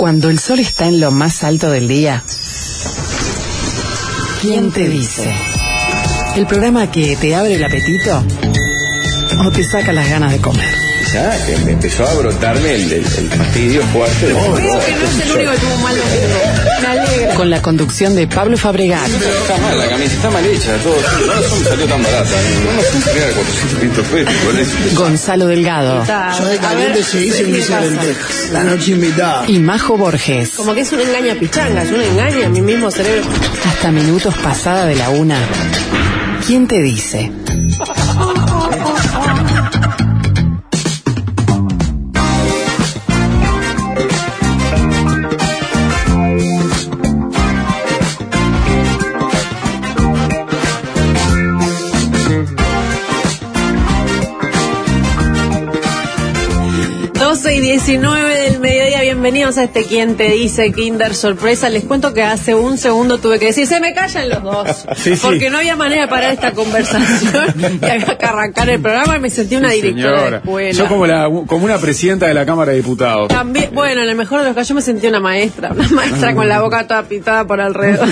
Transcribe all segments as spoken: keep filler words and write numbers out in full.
Cuando el sol está en lo más alto del día, ¿quién te dice? ¿El programa que te abre el apetito o te saca las ganas de comer? Ya, que me empezó a brotarme el, el, el fastidio fuerte. De... Oh, no, que no es el único que tuvo mal domingo. Me alegra. Con la conducción de Pablo Fabregat. Pero está mal, la camisa está mal hecha. Todo, no me salió tan barata. No me fue a cuatrocientos pesos. Gonzalo Delgado. Yo de caliente se hice un guiso de lentejas. La noche invitada. Y Majo Borges. Como que es un engaña pichanga, es un engaño a mi mismo cerebro. Hasta minutos pasada de la una. ¿Quién te dice? doce y diecinueve del mediodía, bienvenidos a este Quién te dice, Kinder Sorpresa. Les cuento que hace un segundo tuve que decir, se me callan los dos, sí, porque sí. No había manera de parar esta conversación y había que arrancar el programa y me sentí una sí, directora señora. de escuela. Yo como, la, como una presidenta de la Cámara de Diputados. También, bueno, en el mejor de los casos yo me sentí una maestra, una maestra con la boca toda pitada por alrededor.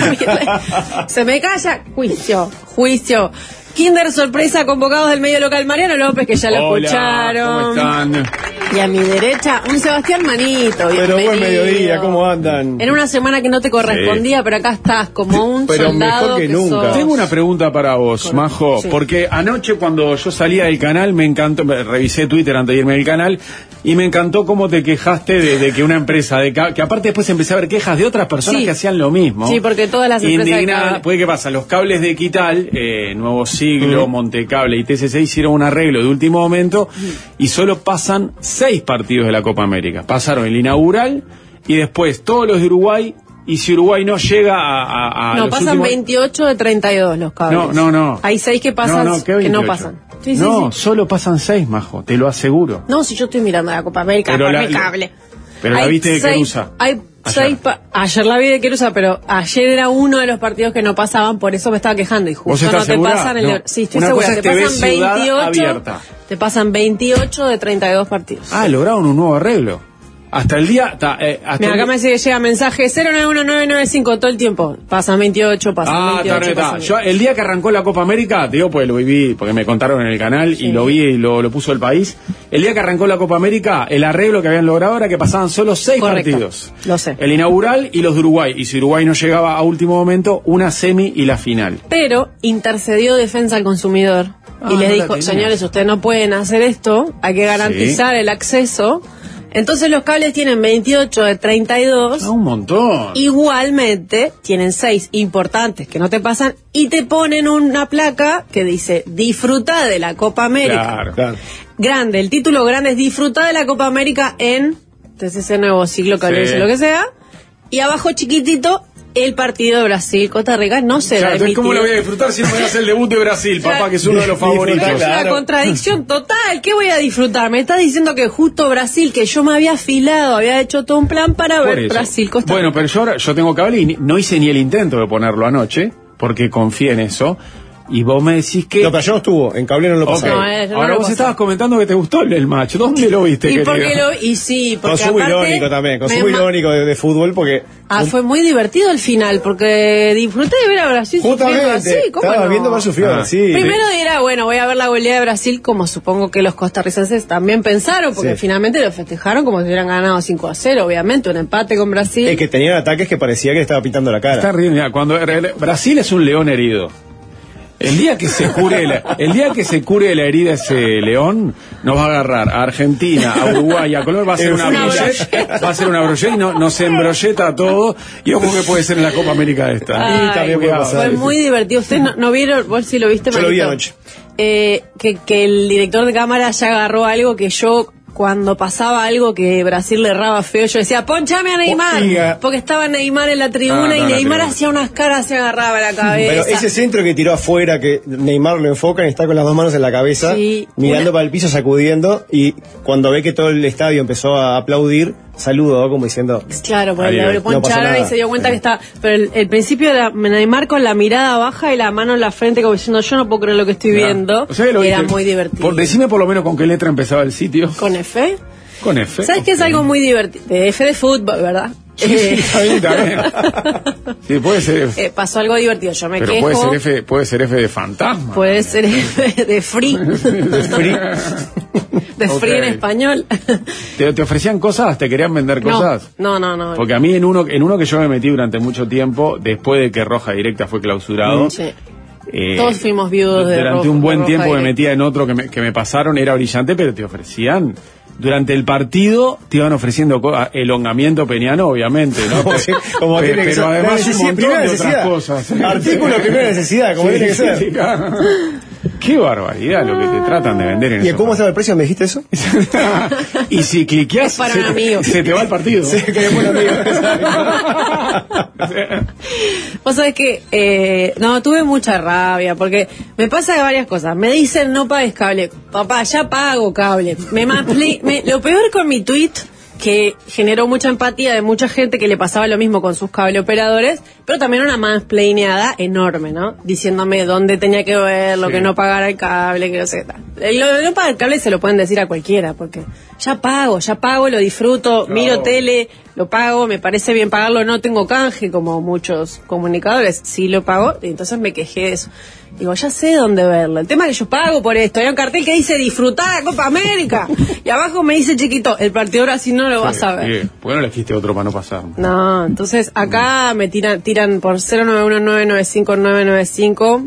Se me calla, juicio, juicio. Kinder Sorpresa, convocados del medio local. Mariano López, que ya lo Hola, escucharon. ¿cómo están? Y a mi derecha, un Sebastián Manito. Pero buen mediodía, ¿cómo andan? En una semana que no te correspondía, sí. Pero acá estás como un pero soldado mejor que, que nunca. sos. Tengo una pregunta para vos, Con... Majo, sí. Porque anoche cuando yo salía del canal me encantó, revisé Twitter antes de irme del canal y me encantó cómo te quejaste de, de que una empresa, de que, que aparte después empecé a ver quejas de otras personas sí. que hacían lo mismo. Sí, porque todas las empresas... Indignadas, de... pues ¿qué pasa? Los cables de Equital, eh, Nuevo Siglo, mm. Montecable y T C C hicieron un arreglo de último momento mm. y solo pasan seis partidos de la Copa América. Pasaron el inaugural y después todos los de Uruguay, y si Uruguay no llega a... a, a no, los pasan últimos... veintiocho de treinta y dos los cables. No, no, no. Hay seis que pasan, no, no, que no pasan. Sí, no, sí, sí. solo pasan seis, Majo, te lo aseguro. No, si yo estoy mirando la Copa América pero por la, mi cable. Pero hay la viste de seis, Querusa. Hay ayer. seis pa- ayer la vi de Querusa, pero ayer era uno de los partidos que no pasaban, por eso me estaba quejando. Y justo no te segura? pasan el... No. Sí, estoy Una segura. cosa Te es pasan T V Ciudad veintiocho. abierta. Te pasan veintiocho de treinta y dos partidos. Ah, lograron un nuevo arreglo. Hasta el día... Ta, eh, hasta Mira, el... acá me sigue, llega mensaje cero nueve uno nueve nueve cinco todo el tiempo. Pasan veintiocho, pasan ah, veintiocho. está, pasan está. Yo, el día que arrancó la Copa América, te digo, pues lo viví, porque me contaron en el canal sí. y lo vi y lo, lo puso el país. El día que arrancó la Copa América, el arreglo que habían logrado era que pasaban solo seis Correcto. partidos. Lo sé. El inaugural y los de Uruguay. Y si Uruguay no llegaba a último momento, una semi y la final. Pero intercedió Defensa al Consumidor ah, y les no dijo, señores, ustedes no pueden hacer esto, hay que garantizar sí. el acceso. Entonces los cables tienen veintiocho de treinta y dos. Ah, un montón. Igualmente tienen seis importantes que no te pasan y te ponen una placa que dice disfruta de la Copa América. Claro, claro. Grande, el título grande es disfruta de la Copa América en T C C Nuevo Siglo, Cable, sí. lo que sea. Y abajo chiquitito el partido de Brasil-Costa Rica no se claro, da emitido. ¿Cómo lo voy a disfrutar si no voy a hacer el debut de Brasil, claro. papá, que es uno de los favoritos? Es una contradicción total. ¿Qué voy a disfrutar? Me estás diciendo que justo Brasil, que yo me había afilado, había hecho todo un plan para Por ver eso. Brasil-Costa Rica. Bueno, pero yo ahora yo tengo cable y no hice ni el intento de ponerlo anoche, porque confié en eso. Y vos me decís que... No, pero yo no estuvo, en cable no lo pasé. Okay. No, eh, ahora no vos pasé. estabas comentando que te gustó el, el match. ¿Dónde lo viste, ¿Y querido? porque lo, y sí, porque Consumo aparte, irónico también, consumo me... irónico de, de fútbol porque... Ah, un... fue muy divertido el final, porque disfruté de ver a Brasil Justamente, sufriendo así, ¿cómo estaba no? viendo más sufrido ah. Brasil. Primero dirá, bueno, voy a ver la goleada de Brasil, como supongo que los costarricenses también pensaron, porque sí. finalmente lo festejaron como si hubieran ganado cinco a cero, obviamente, un empate con Brasil. Es que tenían ataques que parecía que le estaba pintando la cara. Está riendo, mira, cuando Brasil es un león herido. El día que se cure la, el día que se cure la herida ese león, nos va a agarrar a Argentina, a Uruguay, a Colombia, va a ser una brocheta, va a ser una brocheta y no, nos embrolleta todo, y ojo que puede ser en la Copa América esta. Ay, y también puede pasar. fue muy divertido. ¿Ustedes no, no vieron? ¿Vos sí lo viste, Yo Marito? lo vi anoche. Eh, que, que el director de cámara ya agarró algo que yo... Cuando pasaba algo que Brasil le erraba feo, yo decía, ponchame a Neymar, Oiga. porque estaba Neymar en la tribuna Ah, y no, Neymar la hacía unas caras, se agarraba la cabeza. Pero ese centro que tiró afuera, que Neymar lo enfocan, está con las dos manos en la cabeza, Sí, mirando una... para el piso, sacudiendo, y cuando ve que todo el estadio empezó a aplaudir, saludó como diciendo... Claro, porque Adiós. le poncharon no y se dio cuenta que estaba... Pero el, el principio era Neymar con la mirada baja y la mano en la frente como diciendo, yo no puedo creer lo que estoy Claro. viendo. O sea, que lo y era viste. muy divertido. Por, decime por lo menos con qué letra empezaba el sitio. ¿Con F? Con F. ¿Sabes qué es algo muy divertido? De F de fútbol, ¿verdad? Sí, sí, está bien, está bien. Sí, puede ser F. Eh, pasó algo divertido, yo me Pero quejo. puede ser F, puede ser F de fantasma. Puede ser F de free. De free. De free Ok. en español. ¿Te, ¿Te ofrecían cosas? ¿Te querían vender cosas? No, no, no. no. Porque a mí en uno, en uno que yo me metí durante mucho tiempo, después de que Roja Directa fue clausurado, Sí. eh, Todos fuimos viudos de durante Roja- un buen de Roja tiempo me Directa. metía en otro que me, que me pasaron, era brillante, pero te ofrecían... Durante el partido te iban ofreciendo co- elongamiento peniano, obviamente, ¿no? Como, si- como Pe- tiene que pero ser. además La un necesidad- montón primera de necesidad. otras cosas. Artículo de primera necesidad, como Sí, tiene que sí, ser. sí, claro. Qué barbaridad lo que te tratan de vender en ¿Y esos cómo estaba el precio? ¿Me dijiste eso? Y si cliqueas, Es para se, un amigo. se te va el partido. Sí, que es buen amigo. Vos sabés que, eh, no, tuve mucha rabia, porque me pasa de varias cosas. Me dicen, no pagues cable. Papá, ya pago cable. Me, maple- me Lo peor con mi tweet, que generó mucha empatía de mucha gente que le pasaba lo mismo con sus cable operadores, pero también una mansplaineada enorme, ¿no? Diciéndome dónde tenía que verlo, Sí. que no pagara el cable, que no sé qué tal. Eh, Lo de no pagar el cable se lo pueden decir a cualquiera, porque ya pago, ya pago, lo disfruto, No. miro tele, lo pago, me parece bien pagarlo, no tengo canje como muchos comunicadores, sí lo pago, y entonces me quejé de eso. Digo, ya sé dónde verlo. El tema es que yo pago por esto. Hay un cartel que dice disfrutar la Copa América. Y abajo me dice chiquito, el partido ahora sí no lo vas a ver. Bien. ¿Por qué no elegiste otro para no pasar? No, entonces acá me tiran, tiran por cero nueve uno nueve nueve cinco nueve nueve cinco.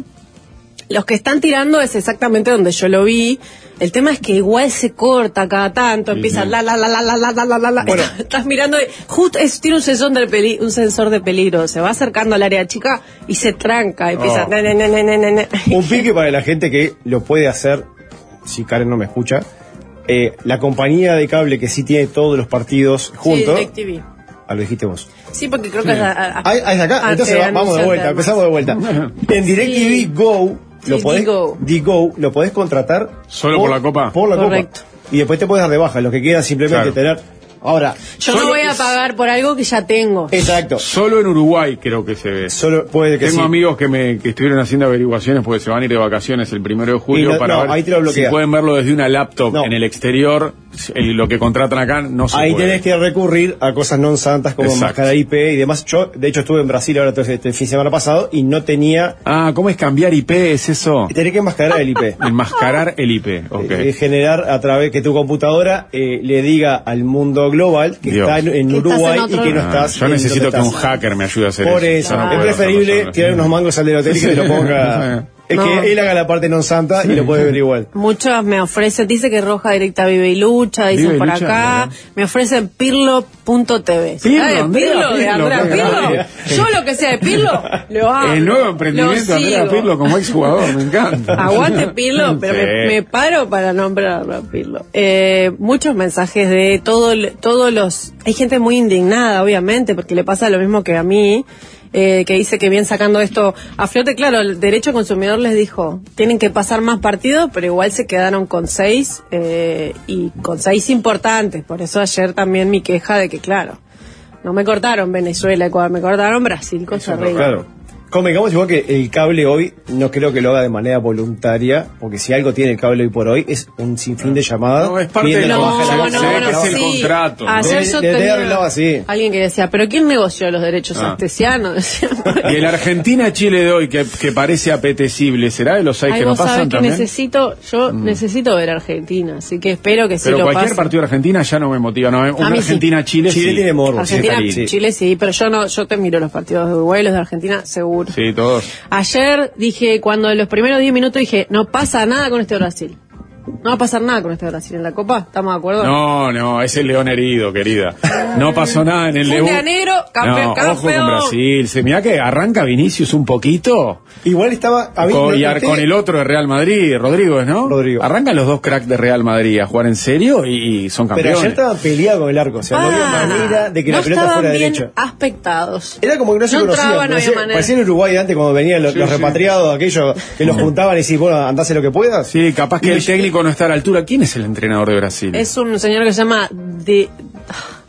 Los que están tirando es exactamente donde yo lo vi. El tema es que igual se corta cada tanto, Sí, empieza sí. la la la la la la la la la la. Bueno. Estás, estás mirando, y justo es, tiene un sensor de peli, un sensor de peligro, se va acercando al área chica y se tranca, empieza Oh. ne, ne, ne, ne, ne, ne. Un pique para la gente que lo puede hacer, si Karen no me escucha. Eh, la compañía de cable que sí tiene todos los partidos juntos. Sí, DirecTV. Ah, lo dijiste vos. Sí, porque creo que es, a- a- Ah, es acá. ah, Entonces te va- vamos de anuncian vuelta, además. empezamos de vuelta. En DirecTV Go lo Sí, podés, Digo. Digo, lo podés contratar ¿Solo por la Copa? Por la Correcto. Copa. Y después te puedes dar de baja. Lo que queda es simplemente Claro. tener. Ahora, Yo Solo no voy a es- pagar por algo que ya tengo. exacto. Solo en Uruguay creo que se ve. Solo puede que Tengo sí. amigos que me que estuvieron haciendo averiguaciones porque se van a ir de vacaciones el primero de julio Y no- para no, ver ahí te lo si bloquea. pueden verlo desde una laptop No. en el exterior. El- lo que contratan acá no se Ahí puede. tenés que recurrir a cosas non santas como Exacto. máscara I P y demás. Yo, de hecho, estuve en Brasil ahora todo este fin de semana pasado y no tenía. Ah, ¿cómo es cambiar I P? ¿Es eso? Tenés que enmascarar el I P. Enmascarar el I P. Ok. Eh, generar a través que tu computadora eh, le diga al mundo global que Dios. está en, en Que estás Uruguay en otro y que no Ah, estás. yo en necesito donde que un estás. hacker me ayude a hacer Por eso. eso, Yo no es puedo preferible hacerlo solo. tirar unos mangos al del hotel y que te lo ponga. Es No. que él haga la parte non santa y lo puede ver igual. Muchos me ofrecen, dice que Roja Directa vive y lucha, dicen Vive y por lucha, acá, ¿no? me ofrecen pirlo punto t v. Pirlo, ¿Sabes? Andrea Pirlo, de Pirlo, Andrea qué Pirlo. grande. Yo lo que sea de Pirlo, lo hago. El nuevo emprendimiento de Andrea Pirlo como exjugador, me encanta. Aguante Pirlo, pero Sí. me, me paro para nombrarlo a Pirlo. Eh, muchos mensajes de todo, todos los... Hay gente muy indignada, obviamente, porque le pasa lo mismo que a mí, eh, que dice que vienen sacando esto a flote. Claro, el derecho consumidor les dijo, tienen que pasar más partidos, pero igual se quedaron con seis, eh, y con seis importantes. Por eso ayer también mi queja de que, claro, no me cortaron Venezuela, Ecuador, me cortaron Brasil, Costa Rica. Claro. Convengamos igual que el cable hoy no creo que lo haga de manera voluntaria, porque si algo tiene el cable hoy por hoy es un sinfín de llamadas. No, es parte pidiendo de la la- No, baja de la no, se ve no, que es el sí. contrato, ¿no? Ayer De- yo de- de tenía arreglado así. alguien que decía, ¿pero quién negoció los derechos Ah. artesianos? Decía. Y el Argentina-Chile de hoy, que, que parece apetecible, ¿será de los seis Ay, que no vos sabés pasan que también? necesito, yo necesito ver Argentina, así que espero que sí Pero lo cualquier pase. partido de Argentina ya no me motiva. No, una mí sí. Argentina-Chile Chile sí. tiene morbo. Argentina, Sí, sí. Chile sí, pero yo no, yo te miro los partidos de Uruguay, los de Argentina, seguro. Sí, todos. Ayer dije, cuando en los primeros diez minutos dije, no pasa nada con este Brasil. No va a pasar nada con este Brasil en la Copa, ¿estamos de acuerdo? No, no, es el león herido, querida. No pasó nada en el Un debut. de enero, campeón, no, ojo con campeón. Brasil. Se mirá que arranca Vinicius un poquito. Igual estaba. a mí Con, no y ar- noté- con el otro de Real Madrid, Rodrigo, ¿no? Rodrigo. Arrancan los dos cracks de Real Madrid a jugar en serio y, y son Pero campeones. ayer estaba peleado con el arco, o sea, no había Ah, manera de que no la pelota estaban fuera bien derecha. aspectados. Era como que no se No conocía. entraba, no había parecía, manera. parecía en Uruguay antes cuando venían los, Sí, los sí. repatriados, aquellos que los juntaban y decían, bueno, andase lo que puedas. Sí, capaz que Y el me- técnico no está a la altura. ¿Quién es el entrenador de Brasil? Es un señor que se llama Di,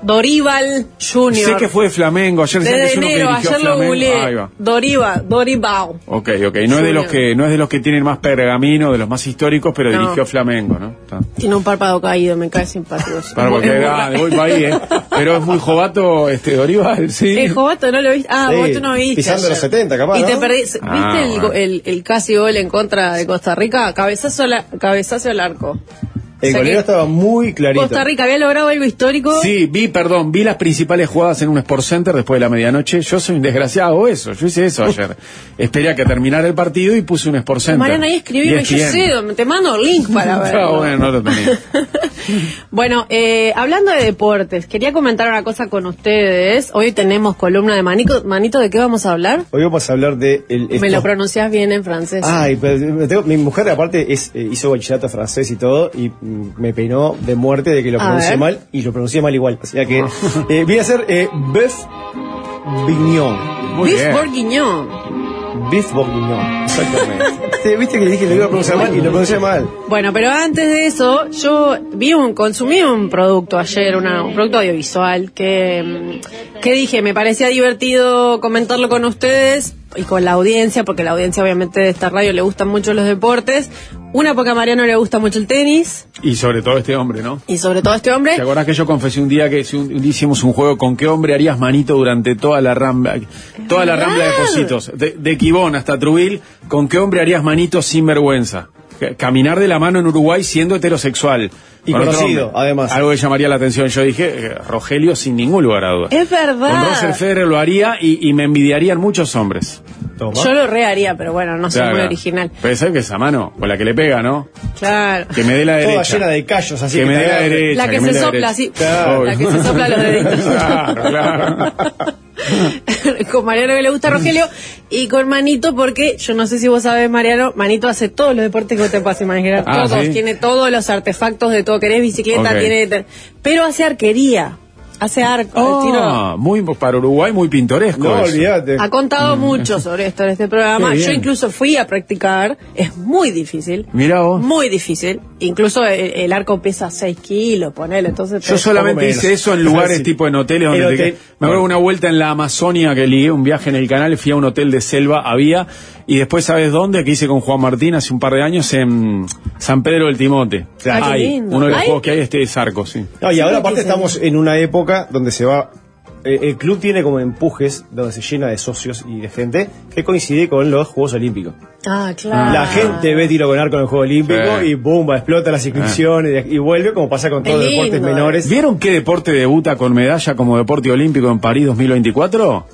Dorival junior Sé que fue de Flamengo, ayer Desde decían que es uno enero, que dirigió ayer lo Flamengo. googleé. Ahí va. Dorival, Doribao. Ok, ok, no es de los que no es de los que tienen más pergamino, de los más históricos, pero No. dirigió Flamengo, ¿no? Está. Tiene un párpado caído, me cae simpático. Para Es porque muy ah, raro. voy para ahí, ¿eh? Pero es muy jovato este Dorival, sí. Eh, Jovato, ¿no lo viste? Ah, Sí, vos tú no viste. pisando ayer. los setenta, capaz, Y te ¿no? perdiste. Ah, ¿Viste el, bueno. go- el, el casi gol en contra de Costa Rica? Cabezazo, a la- cabezazo al arco. El O sea golero que estaba muy clarito. Costa Rica había logrado algo histórico. Sí, vi, perdón, vi las principales jugadas en un Sport Center después de la medianoche. Yo soy un desgraciado, hago eso. Yo hice eso ayer. Esperé a que terminara el partido y puse un Sport Center. Mariana, ahí escribime, yo E S P N. sé, dónde- te mando el link para ver. Ah, bueno, no lo tenía. Bueno, eh, hablando de deportes, quería comentar una cosa con ustedes. Hoy tenemos columna de Manito. Manito, ¿de qué vamos a hablar? Hoy vamos a hablar de... El, Me lo pronuncias bien en francés. Ay, pero tengo- mi mujer aparte es, eh, hizo bachillerato francés y todo y mm, me penó de muerte de que lo A pronuncie ver. mal y lo pronuncié mal igual. O sea que eh, viene a ser eh, Bœuf Bourguignon. Muy Beef bien. bourguignon. Beef Bourguignon, exactamente. Te- Viste que dije que lo iba a pronunciar mal y lo pronuncié mal. Bueno, pero antes de eso, yo vi un, consumí un producto ayer, una- un producto audiovisual que, mm, que dije, me parecía divertido comentarlo con ustedes y con la audiencia, porque la audiencia obviamente de esta radio le gustan mucho los deportes. Una, porque a Mariano le gusta mucho el tenis Y sobre todo este hombre, ¿no? y sobre todo este hombre. ¿Te acordás que yo confesé un día que si un, un día hicimos un juego con qué hombre harías manito durante toda la rambla, toda la rambla de Pocitos, de, de Quibón hasta Trubil, con qué hombre harías manito sin vergüenza? C- Caminar de la mano en Uruguay siendo heterosexual. Y Con otro conocido, hombre. además. Algo que llamaría la atención. Yo dije, eh, Rogelio sin ningún lugar a duda. Es verdad. Con Roger Federer lo haría y, y me envidiarían muchos hombres. Toma. Yo lo reharía, pero bueno, no soy Claro. muy original. Pero sabes que esa mano, con la que le pega, ¿no? Claro. Que me dé la Toda derecha. llena de callos, así que que me te dé la agarre. derecha. La que me se dé la sopla derecha. así. Claro. La que se sopla los deditos. Claro, claro. Con Mariano que le gusta Rogelio y con Manito porque yo no sé si vos sabés, Mariano, Manito hace todos los deportes que vos te puedas imaginar, Ah, todos, ¿sí? tiene todos los artefactos de todo, querés bicicleta, Ok. tiene, pero hace arquería, hace arco, tiro. Ah, muy para Uruguay muy pintoresco. No, eso. olvídate. Ha contado mucho sobre esto en este programa. Qué bien. Yo incluso fui a practicar. Es muy difícil. Mirá vos. Muy difícil. Incluso el, el arco pesa seis kilos, ponele. Entonces Yo te- solamente menos. hice eso en lugares Sí. tipo en hoteles donde El te- hotel- me acuerdo una vuelta en la Amazonia que ligué un viaje en el canal, fui a un hotel de selva, había, y después ¿sabes dónde? Que hice con Juan Martín hace un par de años en San Pedro del Timote. Ah, qué Hay, lindo. uno de los Ay. juegos que hay este es arco, sí. No, y Sí, ahora ¿qué aparte dicen? estamos en una época donde se va... eh, el club tiene como empujes donde se llena de socios y de gente que coincide con los Juegos Olímpicos. Ah, claro. La gente ve tiro con arco en el Juego Olímpico Sí. y bomba, explota las inscripciones y vuelve como pasa con todos los lindo, deportes eh. menores. ¿Vieron qué deporte debuta con medalla como deporte olímpico en París dos mil veinticuatro?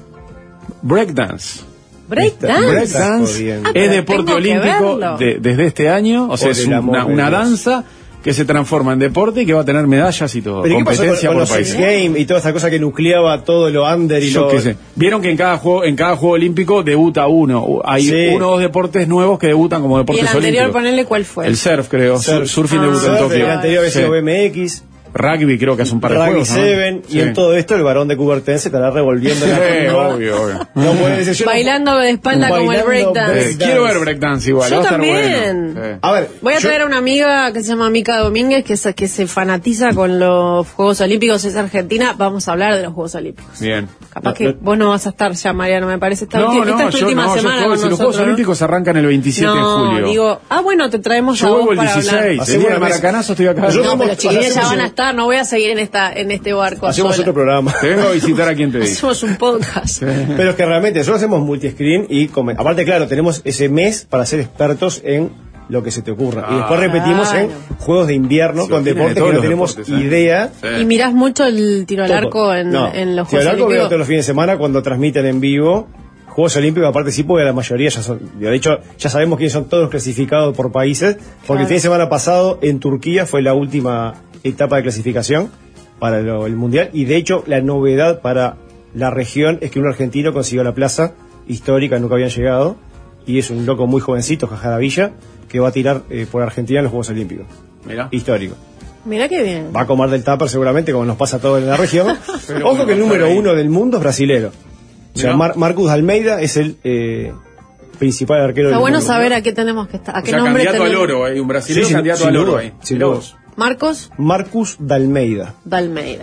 Breakdance. Breakdance. Breakdance. jodiendo. Ah, pero Es deporte tengo que olímpico verlo. de- desde este año, o sea, Por es el amor una, de una Dios. danza que se transforma en deporte y que va a tener medallas y todo. ¿Pero qué pasó con, competencia con por los países. X Games y toda esa cosa que nucleaba todo lo under y Yo lo... qué sé. Vieron que en cada juego, en cada juego olímpico debuta uno. Hay Sí. uno o dos deportes nuevos que debutan como Y deportes el anterior, olímpicos. ponele cuál fue. El surf, creo. Surf. Sur- Surfing Ah. debutó en Surf, Tokio. el anterior había sido Sí. B M X, Rugby creo que hace un par de Rugby juegos. ¿no? siete, y Sí. en todo esto el varón de Coubertin se estará revolviendo en la Sí, tumba. obvio, obvio. No puede decir, yo no- Bailando de espalda como el Bailando breakdance. Eh, breakdance. quiero ver breakdance igual. Yo va a estar también. bueno. Sí. A ver, Voy a yo- traer a una amiga que se llama Mica Domínguez, que se, que se fanatiza con los Juegos Olímpicos, es argentina. Vamos a hablar de los Juegos Olímpicos. Bien. Capaz No, que no. vos no vas a estar ya, Mariano, me parece. Esta, No, última, no, esta es tu yo última no, yo semana juego- con si los nosotros, Juegos ¿no? Olímpicos arrancan el veintisiete de No, julio. digo, ah, bueno, te traemos Yo a vuelvo vos el para dieciséis. hablar. El Hacemos día del una mesa. Maracanazo estoy acá. Nosotros No, pero vamos- las chiquillas ya hacemos van a un- estar, no voy a seguir en esta en este barco Hacemos sola. otro programa. Te vengo a visitar a quien te dice. Hacemos un podcast. Pero es que realmente nosotros hacemos multiscreen y come- aparte, claro, tenemos ese mes para ser expertos en lo que se te ocurra. y después Ah. repetimos en Claro. juegos de invierno Sí, con tiene deportes de todos que no los tenemos deportes, ¿eh? idea. Sí. ¿Y mirás mucho el tiro al Todo. arco en, No. en los Tiro Juegos al arco veo Olímpicos? todos los fines de semana cuando transmiten en vivo. Juegos Olímpicos, aparte sí, porque la mayoría ya son... De hecho, ya sabemos quiénes son todos clasificados por países, porque Claro. el fin de semana pasado en Turquía fue la última etapa de clasificación para lo- el Mundial, y de hecho la novedad para la región es que un argentino consiguió la plaza histórica, nunca habían llegado, y es un loco muy jovencito, Jajaravilla, que va a tirar eh, por Argentina en los Juegos Olímpicos. Mirá. Histórico. Mirá qué bien. Va a comer del tupper seguramente, como nos pasa a todos en la región. Pero Ojo bueno, que el va a número estar ahí. uno del mundo es brasilero. O sea, Mirá. Mar- Marcus Almeida es el eh, principal arquero Está del bueno mundo. saber a qué tenemos que estar. A O qué sea, nombre candidato al tenemos. oro, hay un brasileño Sí, sin- candidato sin al oro duda, ahí. sin Mirá duda. vos. Marcos Marcus Dalmeida. Dalmeida.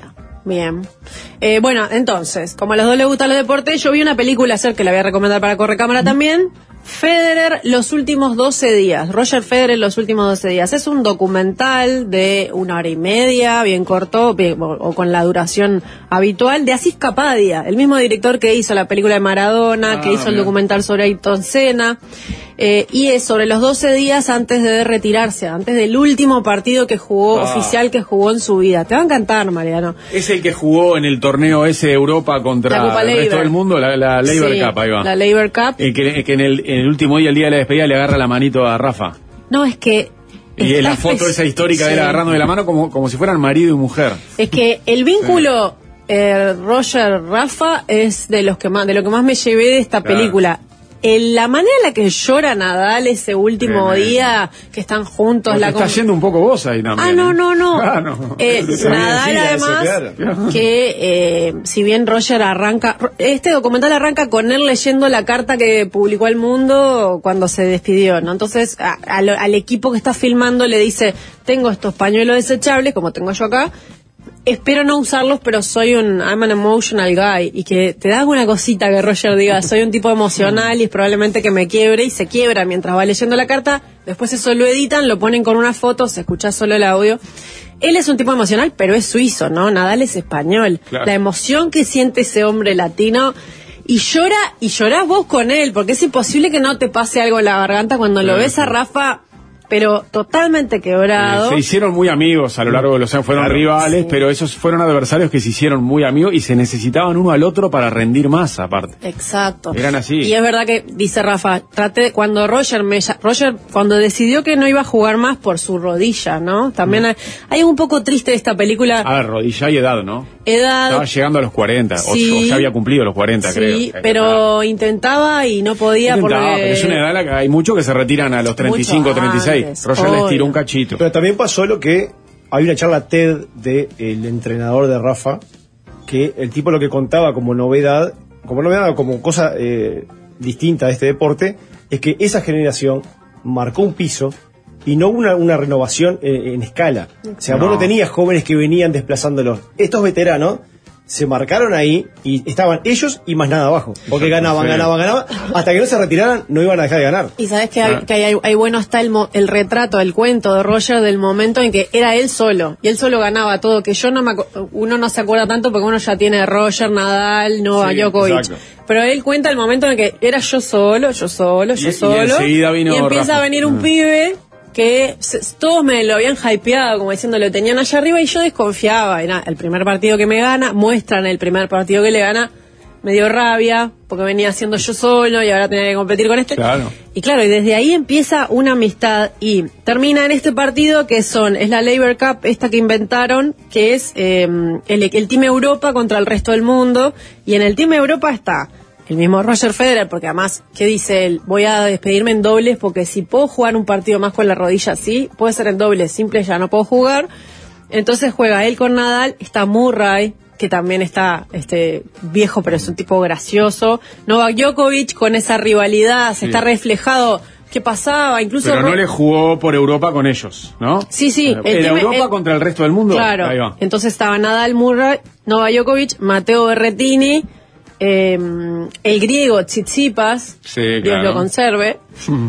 Bien. Eh, bueno, entonces, como a los dos les gustan los deportes, yo vi una película ayer que la voy a recomendar para Correcámara también. Federer, los últimos doce días. Roger Federer, los últimos doce días. Es un documental de una hora y media, bien corto, bien, o, o con la duración habitual, de Asís Kapadia, el mismo director que hizo la película de Maradona, ah, que hizo bien. el documental sobre Ayrton Senna. Eh, y es sobre los doce días antes de retirarse, antes del último partido que jugó, ah. oficial que jugó en su vida. Te va a encantar, Mariano. Es el que jugó en el torneo ese de Europa contra el Labor. resto del mundo, la, la Labour sí, Cup, ahí va. La Labour Cup. El que, que en, el, en el último día, el día de la despedida, le agarra la manito a Rafa. No, es que... Y en la foto esa histórica sí. de él agarrando de la mano como, como si fueran marido y mujer. Es que el vínculo sí. eh, Roger-Rafa es de los que más, de lo que más me llevé de esta claro. película. En la manera en la que llora Nadal ese último Tremendo. día que están juntos. La está con... yendo un poco vos ahí también. Ah, no, no, no. Ah, no. Eh, Nadal además, eso, claro. que eh, si bien Roger arranca, este documental arranca con él leyendo la carta que publicó al mundo cuando se despidió, ¿no? Entonces a, a lo, al equipo que está filmando le dice, tengo estos pañuelos desechables, como tengo yo acá, espero no usarlos, pero soy un I'm an emotional guy, y que te da una cosita que Roger diga, soy un tipo emocional y es probablemente que me quiebre, y se quiebra mientras va leyendo la carta. Después eso lo editan, lo ponen con una foto, se escucha solo el audio. Él es un tipo emocional, pero es suizo, ¿no? Nadal es español. Claro. La emoción que siente ese hombre latino, y llora, y llorás vos con él, porque es imposible que no te pase algo en la garganta cuando claro. lo ves a Rafa, pero totalmente quebrado. Eh, se hicieron muy amigos a lo largo de los años, fueron claro, rivales, sí. pero esos fueron adversarios que se hicieron muy amigos y se necesitaban uno al otro para rendir más, aparte. Exacto. Eran así. Y es verdad que, dice Rafa, traté, cuando Roger me Roger, cuando decidió que no iba a jugar más por su rodilla, ¿no? También mm. hay, hay un poco triste de esta película. A ver, rodilla y edad, ¿no? Edad. Estaba llegando a los cuarenta, sí, o, o ya había cumplido los cuarenta, sí, creo. Sí, pero intentaba y no podía intentaba, porque... pero es una edad en la que hay muchos que se retiran a los treinta y cinco, treinta y seis. Antes, Roger les tiró un cachito. Pero también pasó lo que hay una charla TED del entrenador de Rafa, que el tipo lo que contaba como novedad, como novedad, como cosa eh, distinta de este deporte, es que esa generación marcó un piso y no hubo una, una renovación en, en escala. O sea, no. vos no tenías jóvenes que venían desplazándolos. Estos veteranos se marcaron ahí y estaban ellos y más nada abajo, porque ganaban, sí. ganaban, ganaban, hasta que no se retiraran no iban a dejar de ganar. Y sabes que, hay, ah. que hay, hay bueno está el, mo, el retrato, el cuento de Roger del momento en que era él solo, y él solo ganaba todo, que yo no me uno no se acuerda tanto porque uno ya tiene Roger, Nadal, Novak sí, Djokovic. Exacto. Pero él cuenta el momento en que era yo solo, yo solo, yo y, solo, y, vino y empieza Rafa. a venir un ah. pibe que se, todos me lo habían hypeado, como diciendo, lo tenían allá arriba, y yo desconfiaba. Era el primer partido que me gana, muestran el primer partido que le gana, me dio rabia, porque venía haciendo yo solo y ahora tenía que competir con este. Claro. Y claro, y desde ahí empieza una amistad, y termina en este partido que son, es la Labour Cup, esta que inventaron, que es eh, el, el Team Europa contra el resto del mundo, y en el Team Europa está el mismo Roger Federer, porque además, ¿qué dice él? Voy a despedirme en dobles, porque si puedo jugar un partido más con la rodilla, sí, puede ser en dobles, simple ya no puedo jugar. Entonces juega él con Nadal, está Murray, que también está este viejo, pero es un tipo gracioso. Novak Djokovic, con esa rivalidad, se sí. está reflejado. ¿Qué pasaba? Incluso pero no le jugó por Europa con ellos, ¿no? Sí, sí. Era el Europa el, contra el resto del mundo. Claro. Ahí va. Entonces estaba Nadal, Murray, Novak Djokovic, Matteo Berrettini, Eh, el griego Tsitsipas, sí, Dios claro. lo conserve,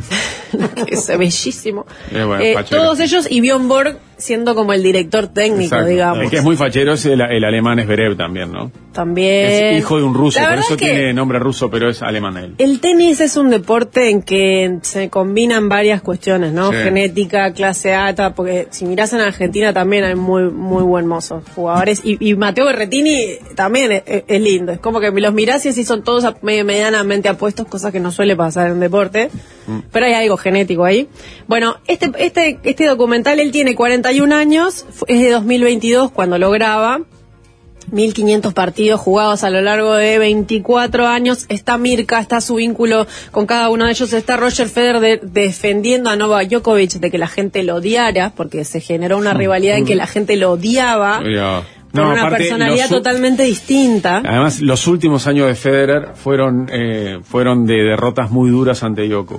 que es bellísimo, eh, bueno, eh, todos ellos, y Björn Borg siendo como el director técnico. Exacto. Digamos. El que es muy fachero es el, el alemán Zverev también, ¿no? También. Es hijo de un ruso, por eso es que tiene nombre ruso, pero es alemán él. El tenis es un deporte en que se combinan varias cuestiones, ¿no? Sí. Genética, clase alta, porque si mirás en Argentina también hay muy muy buen mozos jugadores, y, y Matteo Berrettini también es, es lindo, es como que los mirás y así son todos medio medianamente apuestos, cosa que no suele pasar en deporte, mm. pero hay algo genético ahí. Bueno, este este este documental, él tiene cuarenta y un años, es de dos mil veintidós cuando lo graba, mil quinientos partidos jugados a lo largo de veinticuatro años, está Mirka, está su vínculo con cada uno de ellos, está Roger Federer de, defendiendo a Novak Djokovic de que la gente lo odiara, porque se generó una rivalidad en que la gente lo odiaba. Yeah. Con no, una aparte, personalidad los, totalmente distinta. Además, los últimos años de Federer fueron eh, fueron de derrotas muy duras ante Djokovic.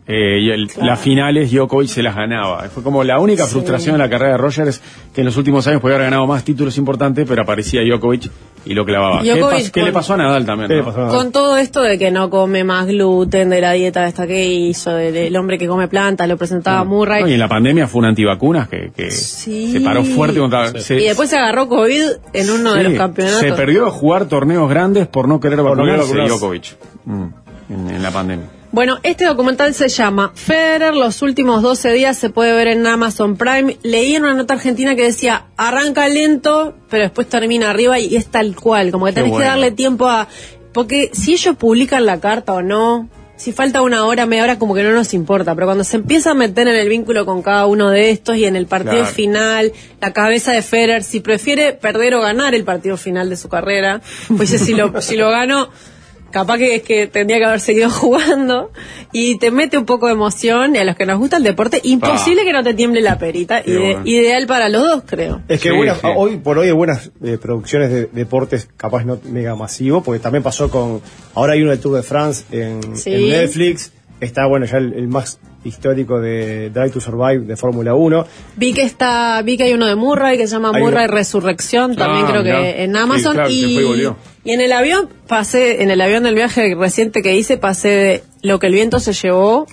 Eh, y el, Claro. las finales Djokovic se las ganaba. Fue como la única Sí. frustración de la carrera de Roger, es que en los últimos años podía haber ganado más títulos importantes, pero aparecía Djokovic y lo clavaba. ¿Qué, Djokovic pas- qué con- le pasó a Nadal también? ¿Qué le ¿no? pasó a- Con todo esto de que no come más gluten, de la dieta esta que hizo, del, del hombre que come plantas, lo presentaba Murray. No, y en la pandemia fue un antivacunas que, que Sí. se paró fuerte contra... se- Y después se agarró COVID en uno de sí, los campeonatos. se perdió de jugar torneos grandes por no querer Por no querer vacunarse vacunarse. Djokovic mm, en, en la pandemia. Bueno, este documental se llama Federer, los últimos doce días, se puede ver en Amazon Prime. Leí en una nota argentina que decía, arranca lento, pero después termina arriba y es tal cual, como que Qué tenés bueno. que darle tiempo a... Porque si ellos publican la carta o no, si falta una hora, media hora, como que no nos importa, pero cuando se empieza a meter en el vínculo con cada uno de estos y en el partido Claro. final, la cabeza de Federer, si prefiere perder o ganar el partido final de su carrera, pues dice, si lo, si lo gano... capaz que es que tendría que haber seguido jugando y te mete un poco de emoción y a los que nos gusta el deporte, imposible Ah. que no te tiemble la perita. Qué Ide- bueno. Ideal para los dos, creo. Es que Sí, buenas- sí. hoy por hoy hay buenas eh, producciones de deportes, capaz no mega masivo, porque también pasó con. Ahora hay uno del Tour de France en, Sí. en Netflix. Está, bueno, ya el, el más histórico de Drive to Survive de Fórmula uno. Vi que está, vi que hay uno de Murray que se llama Hay Murray uno. Resurrección, también Ah, creo mirá. que en Sí, Amazon. claro, que y, fue y volvió. y en el avión pasé, en el avión del viaje reciente que hice, pasé de Lo que el viento se llevó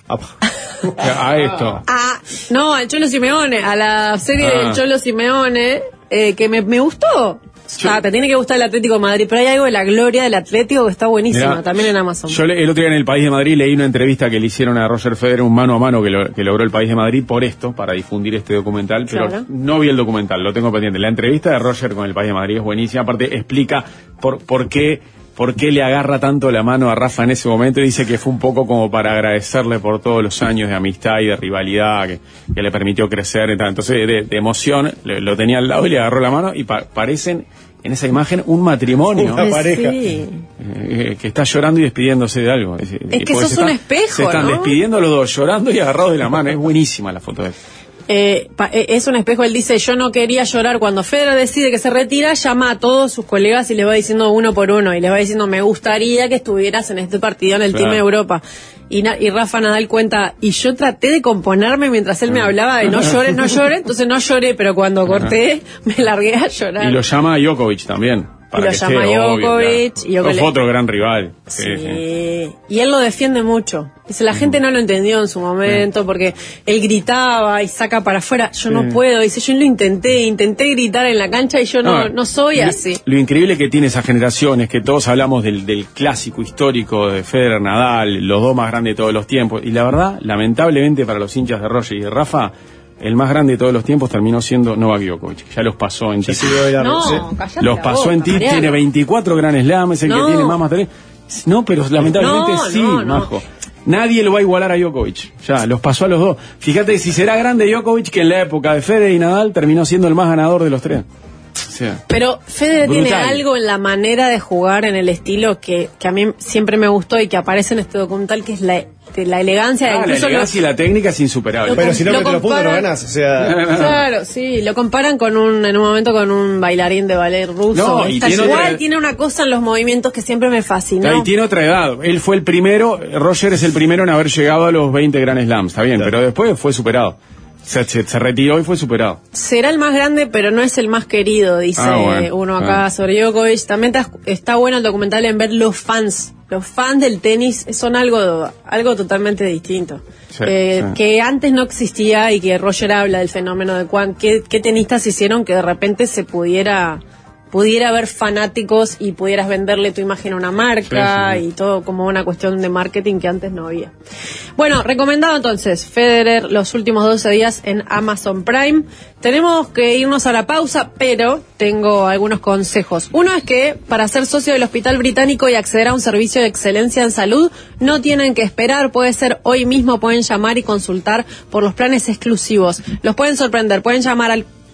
A esto. a, no, al Cholo Simeone, a la serie Ah. del Cholo Simeone, eh, que me, me gustó. Yo- Ah, te tiene que gustar el Atlético de Madrid, pero hay algo de la gloria del Atlético que está buenísima, Mirá, también en Amazon. Yo le- el otro día en el País de Madrid leí una entrevista que le hicieron a Roger Federer, un mano a mano que, lo- que logró el País de Madrid por esto, para difundir este documental, pero Claro. no vi el documental, lo tengo pendiente. La entrevista de Roger con el País de Madrid es buenísima, aparte explica por, por qué por qué le agarra tanto la mano a Rafa en ese momento, y dice que fue un poco como para agradecerle por todos los años de amistad y de rivalidad que, que le permitió crecer y tal. Entonces, de, de emoción, le- lo tenía al lado y le agarró la mano y pa- parecen en esa imagen un matrimonio. Una Eh, pareja. sí. Eh, que está llorando y despidiéndose de algo. Es, que porque sos se un están- espejo, Se están ¿no? despidiendo los dos, llorando y agarrados de la mano. Es buenísima la foto de él. Eh, pa- eh, es un espejo, él dice, yo no quería llorar. Cuando Federer decide que se retira, llama a todos sus colegas y les va diciendo uno por uno, y les va diciendo, me gustaría que estuvieras en este partido en el Claro. Team Europa. Y, Na- y Rafa Nadal cuenta, y yo traté de componerme mientras él me hablaba de no llores, no llores, entonces no lloré, pero cuando corté, me largué a llorar. Y lo llama Djokovic también. Para Y lo que llama esté obvio, Djokovic, claro. y Djokovic- Fue otro gran rival. Sí, Sí. sí. Y él lo defiende mucho. Dice, la gente no lo entendió en su momento porque él gritaba y saca para afuera. Yo no puedo. Dice, yo lo intenté, intenté gritar en la cancha y yo no, no soy lo- así. Lo increíble que tiene esa generación es que todos hablamos del, del clásico histórico de Federer, Nadal, los dos más grandes de todos los tiempos. Y la verdad, lamentablemente para los hinchas de Roger y de Rafa, el más grande de todos los tiempos terminó siendo Novak Djokovic. Ya los pasó en Ya títulos. se dio de la- No, sí. callate Los la pasó boca, en ti, Mariano. tiene veinticuatro Grand Slams, es el No. que tiene más material. No, pero lamentablemente No, sí, no, no. Majo. Nadie lo va a igualar a Djokovic. Ya, los pasó a los dos. Fíjate si será grande Djokovic, que en la época de Federer y Nadal terminó siendo el más ganador de los tres. O sea, Pero Federer Brutal. tiene algo en la manera de jugar, en el estilo que, que a mí siempre me gustó y que aparece en este documental, que es la, de la elegancia. ah, la incluso lo- elegancia y la técnica es insuperable. Lo Pero si no Lo metes los puntos no comparan- ganas. O sea, Claro, sí, lo comparan con un, en un momento con un bailarín de ballet ruso. No, y Está tiene igual, otra- tiene una cosa en los movimientos que siempre me fascinó. Y tiene otra edad. Él fue el primero, Roger es el primero en haber llegado a los veinte Grand Slams, está bien, Claro. pero después fue superado. Se, se, se retiró y fue superado. Será el más grande, pero no es el más querido, dice Ah, bueno, uno acá ah. sobre Djokovic. También está, está bueno el documental en ver los fans. Los fans del tenis son algo, algo totalmente distinto. Sí, Eh, sí. Que antes no existía, y que Roger habla del fenómeno de cuán, qué, qué tenistas hicieron que de repente se pudiera pudiera haber fanáticos y pudieras venderle tu imagen a una marca Sí, sí, sí. y todo como una cuestión de marketing que antes no había. Bueno, recomendado entonces Federer los últimos doce días en Amazon Prime. Tenemos que irnos a la pausa, pero tengo algunos consejos. Uno es que para ser socio del Hospital Británico y acceder a un servicio de excelencia en salud, no tienen que esperar, puede ser hoy mismo, pueden llamar y consultar por los planes exclusivos. Los pueden sorprender, pueden llamar al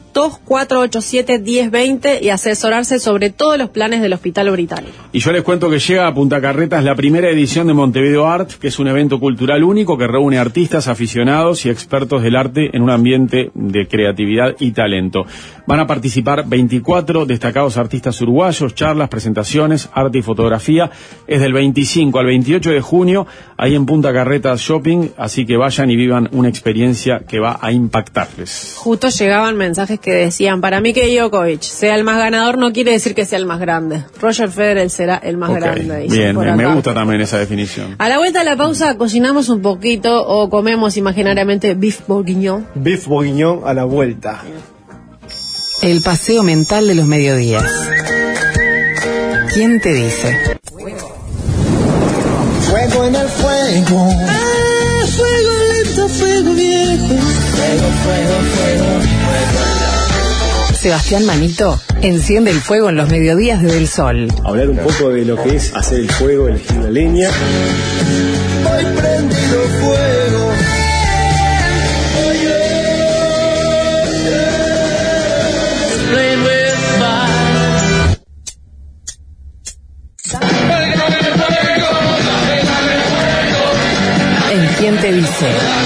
dos cuatro ocho siete, uno cero dos cero y asesorarse sobre todos los planes del Hospital Británico. Y yo les cuento que llega a Punta Carretas la primera edición de Montevideo Art, que es un evento cultural único que reúne artistas, aficionados y expertos del arte en un ambiente de creatividad y talento. Van a participar veinticuatro destacados artistas uruguayos, charlas, presentaciones, arte y fotografía. Es del veinticinco al veintiocho de junio, ahí en Punta Carretas Shopping, así que vayan y vivan una experiencia que va a impactarles. Justo llegaban mensajes que decían, para mí que Djokovic sea el más ganador no quiere decir que sea el más grande. Roger Federer será el más okay. grande. Bien, me, me gusta también esa definición. A la vuelta de la pausa cocinamos un poquito o comemos imaginariamente beef bourguignon. Beef bourguignon a la vuelta. El paseo mental de los mediodías. ¿Quién te dice? Fuego en el fuego. Ah, fuego lento, fuego viejo. Fuego, fuego, fuego, fuego. Sebastián Manito enciende el fuego en los mediodías de Del Sol. Hablar un poco de lo que es hacer el fuego, elegir la leña. Hoy prendido fuego. ¿En quién te dice?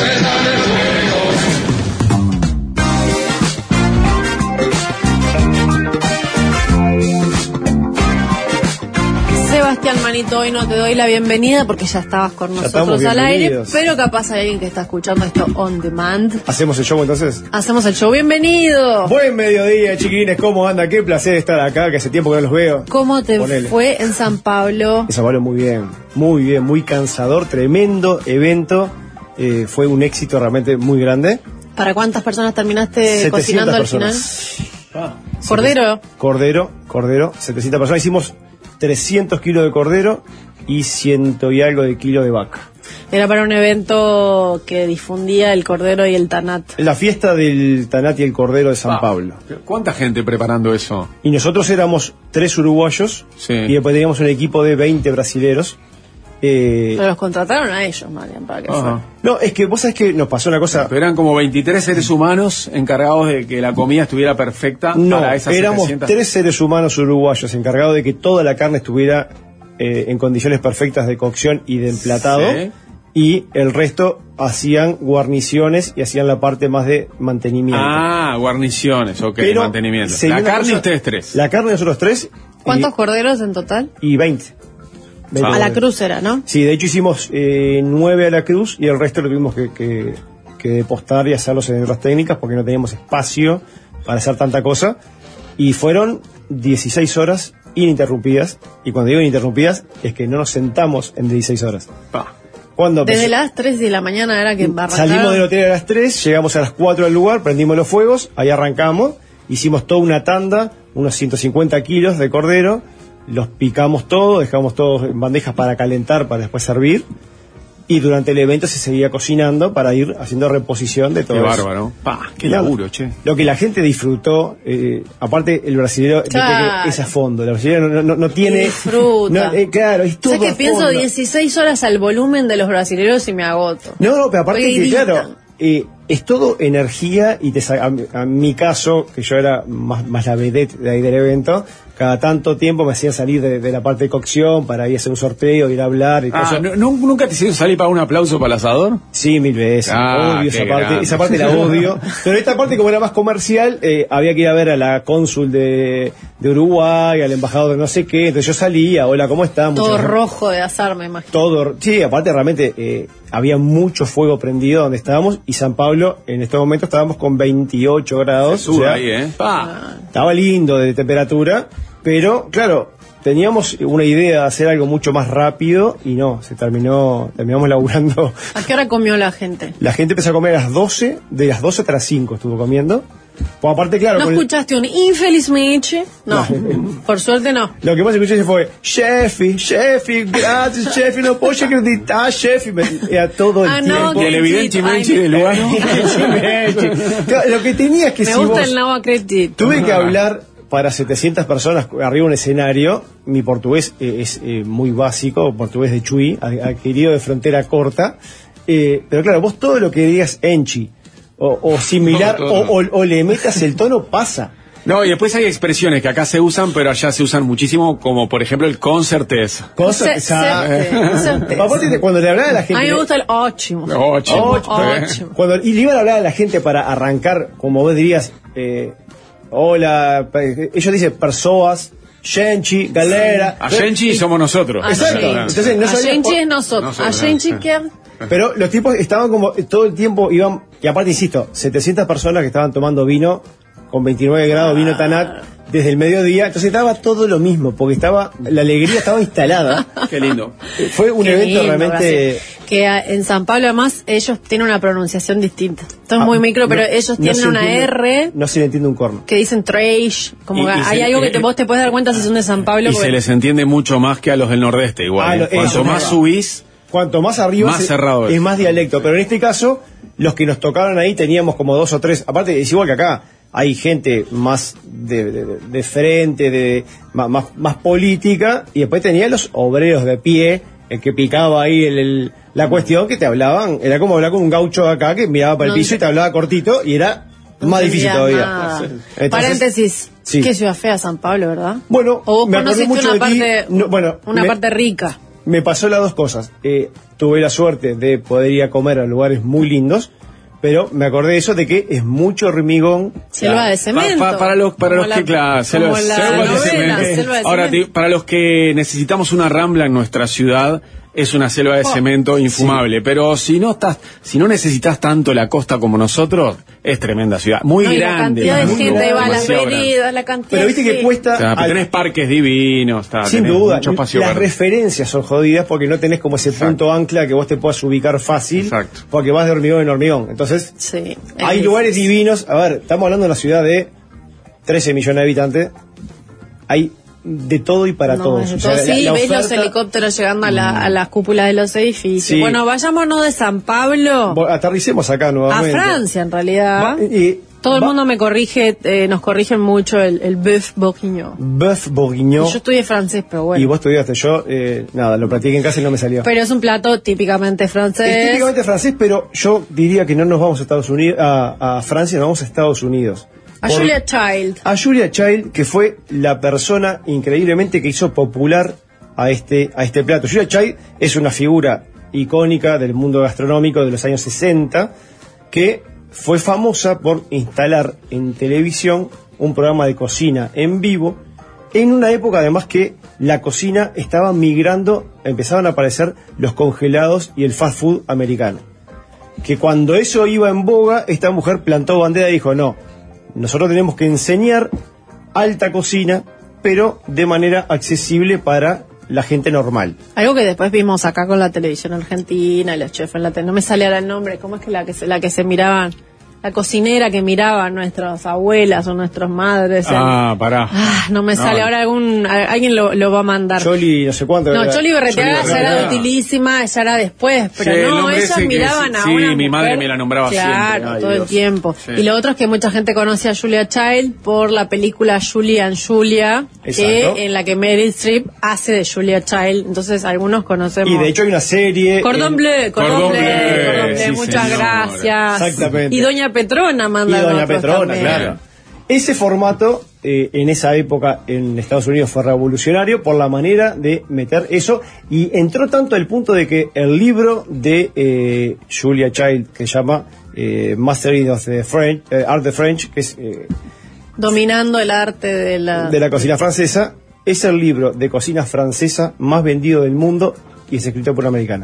Sebastián Manito, hoy no te doy la bienvenida porque ya estabas con nosotros al aire, pero capaz hay alguien que está escuchando esto on demand. ¿Hacemos el show entonces? Hacemos el show, bienvenido. Buen mediodía, chiquilines, ¿cómo anda? Qué placer estar acá, que hace tiempo que no los veo. ¿Cómo te Ponele. fue en San Pablo? En San Pablo muy bien, muy bien, muy cansador, tremendo evento, eh, fue un éxito realmente muy grande. ¿Para cuántas personas terminaste cocinando al final? Ah, ¿Cordero? Cordero, cordero, setecientas personas. Hicimos trescientos kilos de cordero y ciento y algo de kilos de vaca. Era para un evento que difundía el cordero y el tanat. La fiesta del tanat y el cordero de San ah, Pablo. ¿Cuánta gente preparando eso? Y nosotros éramos tres uruguayos, sí, y después teníamos un equipo de veinte brasileros. Eh, Pero los contrataron a ellos, Marian, para que fuera. No, es que vos sabés que nos pasó una cosa. Pero eran como veintitrés seres humanos encargados de que la comida estuviera perfecta no, para esas éramos setecientas... tres seres humanos uruguayos encargados de que toda la carne estuviera eh, en condiciones perfectas de cocción y de emplatado. Sí. Y el resto hacían guarniciones y hacían la parte más de mantenimiento. Ah, guarniciones, ok, pero mantenimiento. La carne cosa, ustedes tres. La carne nosotros tres. ¿Cuántos y, corderos en total? Y veinte. A la cruz era, ¿no? Sí, de hecho hicimos eh, nueve a la cruz y el resto lo tuvimos que, que, que postar y hacerlos en otras técnicas porque no teníamos espacio para hacer tanta cosa. Y fueron dieciséis horas ininterrumpidas. Y cuando digo ininterrumpidas es que no nos sentamos en dieciséis horas. Pa. Cuando Desde empezó, las tres de la mañana era que arrancamos. Salimos del hotel a las tres, llegamos a las cuatro al lugar, prendimos los fuegos, ahí arrancamos, hicimos toda una tanda, unos ciento cincuenta kilos de cordero. Los picamos todo, dejamos todos en bandejas para calentar, para después servir. Y durante el evento se seguía cocinando para ir haciendo reposición de todo qué eso. Qué bárbaro. Pa, qué laburo, che. Lo que la gente disfrutó, eh, aparte el brasileño claro. es a fondo. El brasileño no, no, no tiene... Disfruta. No, eh, claro, es todo. O sea que pienso dieciséis horas al volumen de los brasileños y me agoto. No, no, pero aparte que, claro, eh, es todo energía y te a, a mi caso, que yo era más, más la vedette de ahí del evento, cada tanto tiempo me hacían salir de, de la parte de cocción para ir a hacer un sorteo, ir a hablar y ah, cosas. ¿no, ¿Nunca te hicieron salir para un aplauso para el asador? Sí, mil veces. Ah, odio esa parte, grande. esa parte la odio. Pero esta parte, como era más comercial, eh, había que ir a ver a la cónsul de, de Uruguay, al embajador de no sé qué. Entonces yo salía, hola, ¿cómo están? Todo Muchas rojo de azar, me imagino. Todo, sí, aparte realmente eh, había mucho fuego prendido donde estábamos y San Pablo, en este momento estábamos con veintiocho grados. Se sube o sea, ahí, ¿eh? Ah. Estaba lindo de temperatura. Pero, claro, teníamos una idea de hacer algo mucho más rápido y no, se terminó, terminamos laburando. ¿A qué hora comió la gente? La gente empezó a comer a las doce, de las doce hasta las cinco estuvo comiendo. Pues aparte, claro... ¿No escuchaste el... un infelizmente? No, no, por suerte no. Lo que más escuché fue, chefe, chefe, gracias, chefe, no puedo acreditar, chefe. Era todo el ah, tiempo. No, y el evidente menchi del lugar. Lo que tenía es que Me si gusta vos... el no acredito. Tuve que hablar... para setecientas personas arriba de un escenario. Mi portugués eh, es eh, muy básico, portugués de Chuy, adquirido de frontera corta. Eh, pero claro, vos todo lo que digas enchi o, o similar, Todo, todo. O, o, o le metas el tono, pasa. No, y después hay expresiones que acá se usan, pero allá se usan muchísimo, como por ejemplo el concertes. Cosas Se- que sabe. se- Aparte de cuando le hablaba a la gente. A mí me gusta el óchimo. Ocho. Óchimo. Cuando y le iban a hablar a la gente para arrancar, como vos dirías, eh, hola, eh, ellos dicen personas, Genchi, galera. A Genchi somos nosotros. Exacto. Genchi. Entonces, no A sabía- Genchi es nosotros. Nosotros, A Genchi sí. que... Pero los tipos estaban como todo el tiempo iban, y aparte insisto, setecientas personas que estaban tomando vino con veintinueve grados, vino Tanat, desde el mediodía, entonces estaba todo lo mismo, porque estaba, la alegría estaba instalada. Qué lindo. Fue un Qué evento lindo, realmente. Brasil. Que a- en San Pablo además ellos tienen una pronunciación distinta. Esto es Ah, muy micro, pero no- ellos no tienen se una entiende- R No se le entiende un corno. que dicen trash. Como Y- que y hay se- algo que eh, te, vos te puedes dar cuenta si son de San Pablo. Y porque- se les entiende mucho más que a los del nordeste, igual. Ah, ¿eh? lo- Cuanto eso, más no. subís, Cuanto más arriba Más se- cerrado es. es más dialecto, pero en este caso los que nos tocaron ahí teníamos como dos o tres, aparte es igual que acá, hay gente más de, de- de frente, de más, más, más política, y después tenía los obreros de pie, el que picaba ahí el, el- la cuestión, que te hablaban, era como hablar con un gaucho de acá que miraba para el No piso y te hablaba cortito, y era no más entendía difícil todavía. nada. Entonces, Paréntesis. sí. Qué ciudad fea San Pablo, ¿verdad? Bueno, O vos me acordé conociste mucho una de ti. parte, No, bueno, una me- parte rica. Me pasó las dos cosas. Eh, tuve la suerte de poder ir a comer a lugares muy lindos, pero me acordé de eso, de que es mucho hormigón. Selva de cemento. Pa- pa- para los, para Como los la- que, claro, selva, como la selva de novela, cemento. Selva de Ahora, cemento. te- para los que necesitamos una rambla en nuestra ciudad, es una selva de Oh, cemento infumable. Pero si no estás, si no necesitas tanto la costa como nosotros, es tremenda ciudad. Muy No, y grande. la cantidad de muy gente grande, va a las demasiado grande. avenidas, la cantidad Pero viste de- que cuesta. O sea, al- tenés parques divinos, está, sin tenés duda, mucho espacio las verde. referencias son jodidas porque no tenés como ese Exacto. punto ancla que vos te puedas ubicar fácil, Exacto. porque vas de hormigón en hormigón. Entonces, Sí. hay es- lugares divinos. A ver, estamos hablando de una ciudad de trece millones de habitantes. Hay de todo y para No, todos. es de O sea, todo. la- Sí, la ves los oferta- helicópteros llegando a, la- a las cúpulas de los edificios. Sí. Bueno, vayámonos de San Pablo Bo- Aterricemos acá a nuevamente. Francia, en realidad. Va- y- Todo el va- mundo me corrige, eh, nos corrigen mucho el, el bœuf bourguignon. Bœuf bourguignon. Yo estudié francés, pero bueno. Y vos estudiaste, yo, eh, nada, lo practiqué en casa y no me salió. Pero es un plato típicamente francés. Es típicamente francés, pero yo diría que no nos vamos a Estados Unidos, a, a Francia, nos vamos a Estados Unidos. A Por- Julia Child. a Julia Child, que fue la persona increíblemente que hizo popular a este, a este plato. Julia Child es una figura icónica del mundo gastronómico de los años sesenta, que fue famosa por instalar en televisión un programa de cocina en vivo, en una época además que la cocina estaba migrando, empezaban a aparecer los congelados y el fast food americano. Que cuando eso iba en boga, esta mujer plantó bandera y dijo, no, nosotros tenemos que enseñar alta cocina, pero de manera accesible para la gente normal. Algo que después vimos acá con la televisión argentina, los chefs en la tele. No me sale ahora el nombre. ¿Cómo es que la que se, la que se miraban? La cocinera que miraban nuestras abuelas o nuestras madres. en- Ah, pará. Ah, no me No. sale ahora algún a- alguien lo, lo va a mandar. Choli, no sé cuánto. no, era- Choli Berreteaga Choli ya era Berreteaga. utilísima, ya era después, pero Sí, el no, nombre ellas ese que miraban sí, a sí, una mi madre mujer- me la nombraba claro, siempre. Ay, todo el Dios. tiempo. Sí. Y lo otro es que mucha gente conoce a Julia Child por la película Julie and Julia, Exacto. que en la que Meryl Streep hace de Julia Child, entonces algunos conocemos. Y de hecho hay una serie... Cordón en- Bleu, Cordón Cordón Bleu, Bleu, Cordón Bleu, sí, muchas señora. gracias. Exactamente. Y Doña Petrona Y manda Doña otros Petrona, también. claro. Ese formato, eh, en esa época en Estados Unidos fue revolucionario por la manera de meter eso, y entró tanto al punto de que el libro de eh, Julia Child, que se llama eh, Mastering of the French, eh, Art of French, que es eh, Dominando el arte de la... de la cocina francesa, es el libro de cocina francesa más vendido del mundo y es escrito por una americana.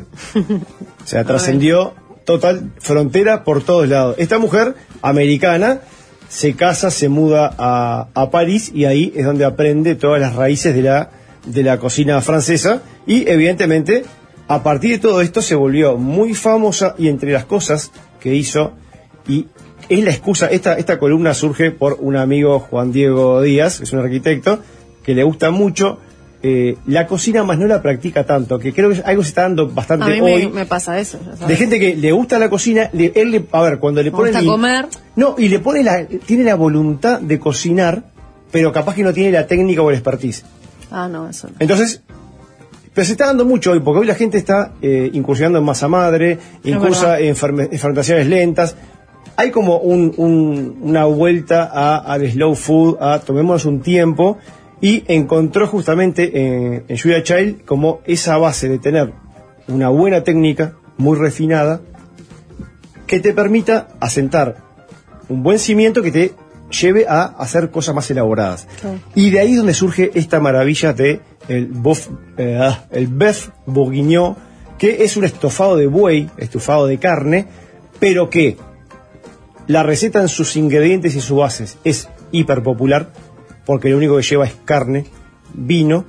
O sea, trascendió total frontera por todos lados. Esta mujer americana se casa, se muda a, a París y ahí es donde aprende todas las raíces de la, de la cocina francesa y evidentemente a partir de todo esto se volvió muy famosa, y entre las cosas que hizo, y es la excusa, esta, esta columna surge por un amigo, Juan Diego Díaz, que es un arquitecto, que le gusta mucho eh, la cocina, más no la practica tanto, que creo que algo se está dando bastante A mí hoy. me, me pasa eso. ya sabes. De gente que le gusta la cocina, le- él le- a ver, cuando le Me pone gusta el- comer. no, y le pone la, tiene la voluntad de cocinar, pero capaz que no tiene la técnica o el expertise. Ah, no, eso no. Entonces, pero se está dando mucho hoy, porque hoy la gente está eh, incursionando en masa madre, incursa verdad. en ferme- en fermentaciones lentas. hay como un, un, una vuelta a, al slow food, a tomémonos un tiempo, y encontró justamente en, en Julia Child como esa base de tener una buena técnica, muy refinada, que te permita asentar un buen cimiento que te lleve a hacer cosas más elaboradas. Okay. Y de ahí es donde surge esta maravilla de el, bof, eh, el bœuf bourguignon, que es un estofado de buey, estofado de carne, pero que la receta en sus ingredientes y sus bases es hiper popular, porque lo único que lleva es carne, vino,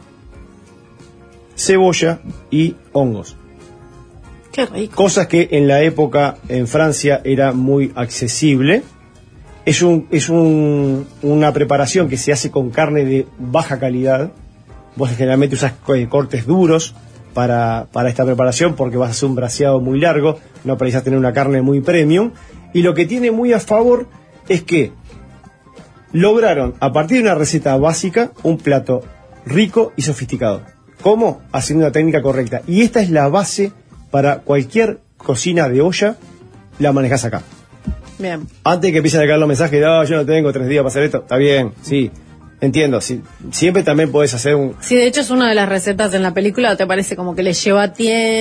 cebolla y hongos. Qué rico. Cosas que en la época en Francia era muy accesible. Es, un, es un, una preparación que se hace con carne de baja calidad. Vos generalmente usas cortes duros para, para esta preparación porque vas a hacer un braseado muy largo, no precisas tener una carne muy premium. Y lo que tiene muy a favor es que lograron, a partir de una receta básica, un plato rico y sofisticado. ¿Cómo? Haciendo una técnica correcta. Y esta es la base para cualquier cocina de olla, la manejas acá. Bien. Antes de que empiecen a caer los mensajes de, oh, yo no tengo tres días para hacer esto, está bien, sí, entiendo. Sí, siempre también podés hacer un... Sí, de hecho es una de las recetas en la película, te parece como que le lleva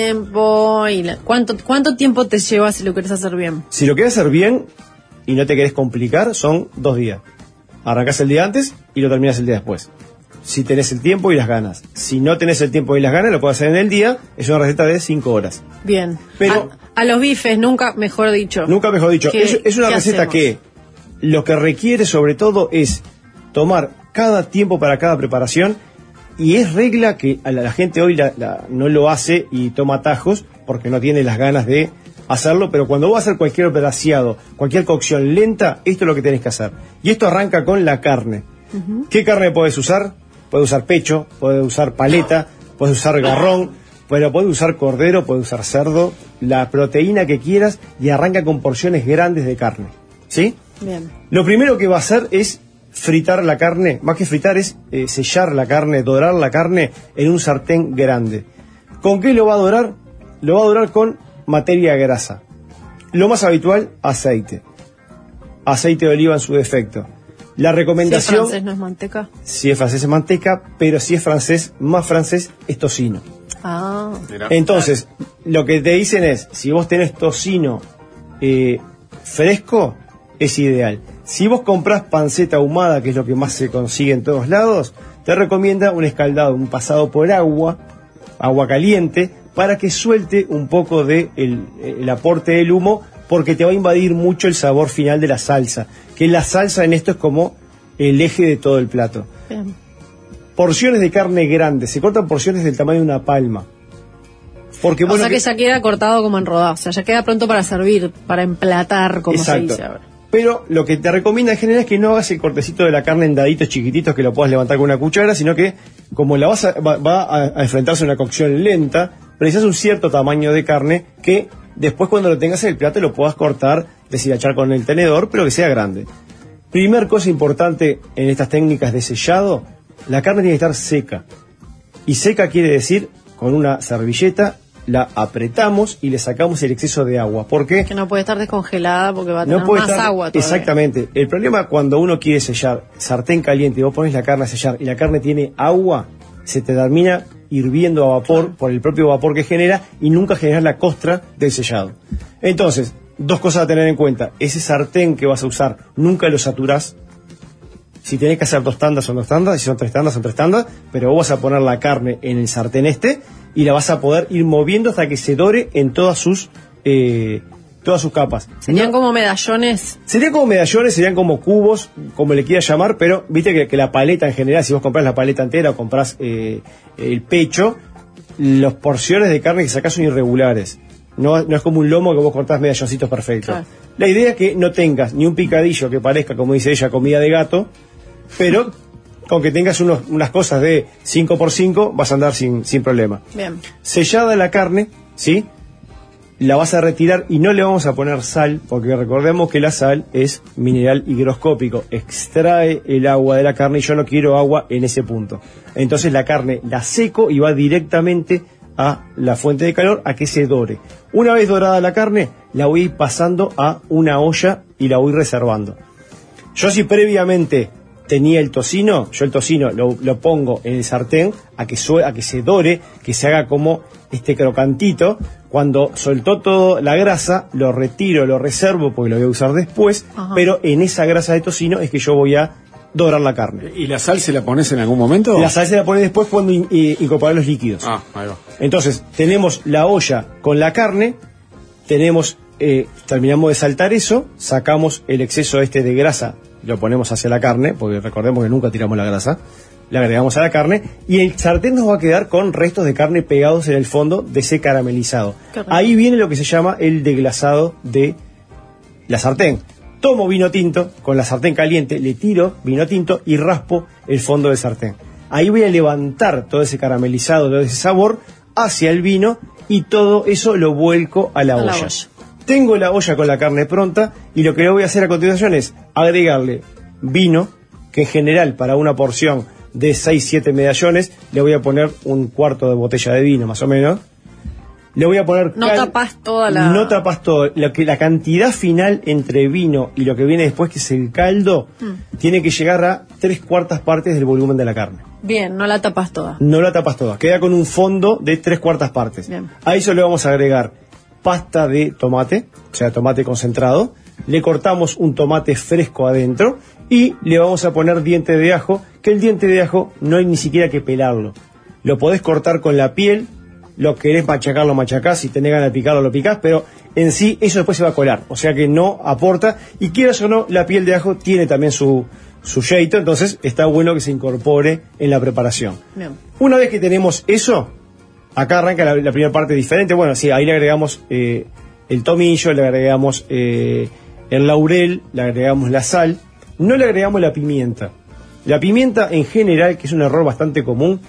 tiempo. y la... ¿Cuánto, ¿Cuánto tiempo te lleva si lo querés hacer bien? Si lo querés hacer bien y no te querés complicar, son dos días. Arrancás el día antes y lo terminás el día después. Si tenés el tiempo y las ganas. Si no tenés el tiempo y las ganas, lo podés hacer en el día. Es una receta de cinco horas. Bien. Pero a, a los bifes, nunca mejor dicho. Nunca mejor dicho. Es, es una receta hacemos? que lo que requiere sobre todo es tomar cada tiempo para cada preparación. Y es regla que a la, la gente hoy la, la, no lo hace y toma atajos porque no tiene las ganas de hacerlo. Pero cuando vos vas a hacer cualquier braseado, cualquier cocción lenta, esto es lo que tenés que hacer. Y esto arranca con la carne. Uh-huh. ¿Qué carne podés usar? Puedes usar pecho, puedes usar paleta, puedes usar garrón, pero puedes usar cordero, puedes usar cerdo, la proteína que quieras, y arranca con porciones grandes de carne. ¿Sí? Bien. Lo primero que va a hacer es fritar la carne, más que fritar es eh, sellar la carne, dorar la carne en un sartén grande. ¿Con qué lo va a dorar? Lo va a dorar con materia grasa. Lo más habitual, aceite. Aceite de oliva en su defecto. La recomendación... Si es francés, ¿no es manteca? Si es francés es manteca, pero si es francés, más francés, es tocino. Ah. Entonces, lo que te dicen es, si vos tenés tocino eh, fresco, es ideal. Si vos comprás panceta ahumada, que es lo que más se consigue en todos lados, te recomienda un escaldado, un pasado por agua, agua caliente, para que suelte un poco de el, el aporte del humo, porque te va a invadir mucho el sabor final de la salsa, que la salsa en esto es como el eje de todo el plato. Bien. Porciones de carne grandes, se cortan porciones del tamaño de una palma. Porque, o bueno, sea que, que ya queda cortado como en rodajas, o sea, ya queda pronto para servir, para emplatar, como exacto. se dice ahora. Pero lo que te recomienda en general es que no hagas el cortecito de la carne en daditos chiquititos que lo puedas levantar con una cuchara, sino que como la vas a, va, va a enfrentarse a una cocción lenta, precisas un cierto tamaño de carne que después cuando lo tengas en el plato lo puedas cortar, deshilachar con el tenedor, pero que sea grande. Primer cosa importante en estas técnicas de sellado, la carne tiene que estar seca. Y seca quiere decir, con una servilleta, la apretamos y le sacamos el exceso de agua. ¿Por qué? Que no puede estar descongelada porque va a tener no puede más estar, agua todavía. Exactamente. El problema cuando uno quiere sellar, sartén caliente, y vos pones la carne a sellar y la carne tiene agua, se te termina hirviendo a vapor por el propio vapor que genera y nunca generas la costra del sellado. Entonces, dos cosas a tener en cuenta. Ese sartén que vas a usar, nunca lo saturás. Si tenés que hacer dos tandas, son dos tandas. Si son tres tandas, son tres tandas. Pero vos vas a poner la carne en el sartén este y la vas a poder ir moviendo hasta que se dore en todas sus eh, todas sus capas. ¿Serían no, como medallones? Serían como medallones, serían como cubos, como le quieras llamar, pero viste que, que la paleta en general, si vos comprás la paleta entera o comprás eh, el pecho, las porciones de carne que sacás son irregulares. No, no es como un lomo que vos cortás medalloncitos perfectos. Claro. La idea es que no tengas ni un picadillo que parezca, como dice ella, comida de gato, pero con que tengas unos, unas cosas de cinco por cinco vas a andar sin, sin problema. Bien. Sellada la carne, ¿sí? La vas a retirar y no le vamos a poner sal, porque recordemos que la sal es mineral higroscópico, extrae el agua de la carne y yo no quiero agua en ese punto. Entonces la carne la seco y va directamente a la fuente de calor a que se dore. Una vez dorada la carne, la voy a ir pasando a una olla y la voy reservando. Yo si previamente tenía el tocino, yo el tocino lo, lo pongo en el sartén a que, sue, a que se dore, que se haga como este crocantito. Cuando soltó toda la grasa, lo retiro, lo reservo porque lo voy a usar después. Ajá. Pero en esa grasa de tocino es que yo voy a dorar la carne. ¿Y la sal se la pones en algún momento? La sal se la pones después cuando in, in, incorporar los líquidos. Ah, ahí va. Entonces, tenemos la olla con la carne, tenemos, eh, terminamos de saltar eso, sacamos el exceso este de grasa, lo ponemos hacia la carne, porque recordemos que nunca tiramos la grasa, le agregamos a la carne, y el sartén nos va a quedar con restos de carne pegados en el fondo de ese caramelizado. Ahí viene lo que se llama el deglasado de la sartén. Tomo vino tinto, con la sartén caliente, le tiro vino tinto y raspo el fondo del sartén. Ahí voy a levantar todo ese caramelizado, todo ese sabor, hacia el vino, y todo eso lo vuelco a la, a olla. la olla. Tengo la olla con la carne pronta, y lo que voy a hacer a continuación es agregarle vino, que en general para una porción de seis siete medallones le voy a poner un cuarto de botella de vino, más o menos. Le voy a poner... No cal... tapas toda la... No tapas todo. Lo que, la cantidad final entre vino y lo que viene después, que es el caldo, mm. tiene que llegar a tres cuartas partes del volumen de la carne. Bien, no la tapas toda. No la tapas toda. Queda con un fondo de tres cuartas partes. Bien. A eso le vamos a agregar pasta de tomate, o sea, tomate concentrado. Le cortamos un tomate fresco adentro y le vamos a poner diente de ajo, que el diente de ajo no hay ni siquiera que pelarlo. Lo podés cortar con la piel, lo querés machacar, lo machacás, si tenés ganas de picarlo, lo picás, pero en sí eso después se va a colar, o sea que no aporta, y quieras o no, la piel de ajo tiene también su, su jeito, entonces está bueno que se incorpore en la preparación. Bien. Una vez que tenemos eso, acá arranca la, la primera parte diferente. Bueno, sí, ahí le agregamos eh, el tomillo, le agregamos eh, el laurel, le agregamos la sal, no le agregamos la pimienta. La pimienta en general, que es un error bastante común,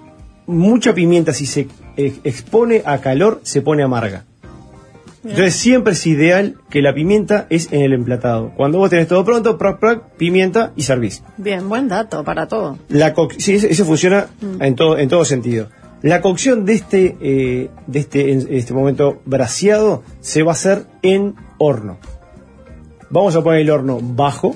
mucha pimienta si se eh, expone a calor se pone amarga. Bien. Entonces siempre es ideal que la pimienta es en el emplatado. Cuando vos tenés todo pronto, prac, prac, pimienta y servís. Bien, buen dato para todo. La co- sí, eso funciona mm. en todo en todo sentido. La cocción de este eh, de este en este momento braseado se va a hacer en horno. Vamos a poner el horno bajo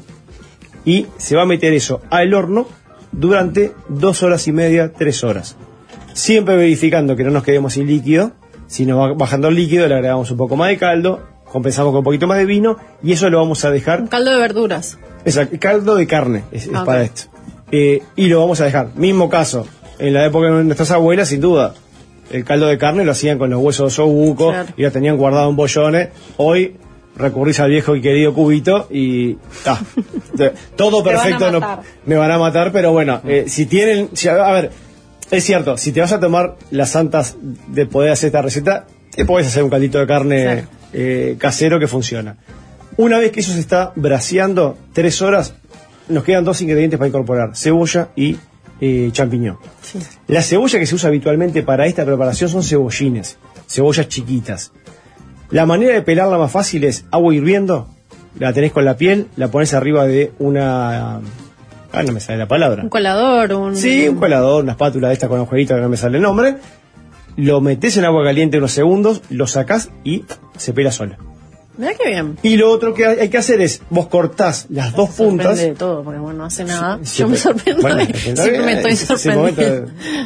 y se va a meter eso al horno durante dos horas y media, tres horas. Siempre verificando que no nos quedemos sin líquido. Si nos va bajando el líquido, le agregamos un poco más de caldo, compensamos con un poquito más de vino, y eso lo vamos a dejar... Un caldo de verduras. Exacto, caldo de carne es, okay. es para esto. Eh, y lo vamos a dejar. Mismo caso, en la época de nuestras abuelas, sin duda, el caldo de carne lo hacían con los huesos de osobuco, claro. y lo tenían guardado en bollones. Hoy recurrís al viejo y querido cubito y ta. Todo perfecto. No, me van a matar, pero bueno, eh, si tienen... Si, a ver... Es cierto, si te vas a tomar las santas de poder hacer esta receta, te podés hacer un caldito de carne sí. eh, casero que funciona. Una vez que eso se está braseando, tres horas, nos quedan dos ingredientes para incorporar, cebolla y eh, champiñón. Sí. La cebolla que se usa habitualmente para esta preparación son cebollines, cebollas chiquitas. La manera de pelarla más fácil es agua hirviendo, la tenés con la piel, la pones arriba de una... Ah, no me sale la palabra. Un colador, un... Sí, un colador, una espátula de esta con agujerito que no me sale el nombre. Lo metés en agua caliente unos segundos, lo sacás y se pela sola. Mirá qué bien. Y lo otro que hay que hacer es, vos cortás las dos se puntas... de todo, porque bueno, no hace nada. Sí, Yo me sorprendo. Bueno, de... Siempre me estoy sorprendiendo.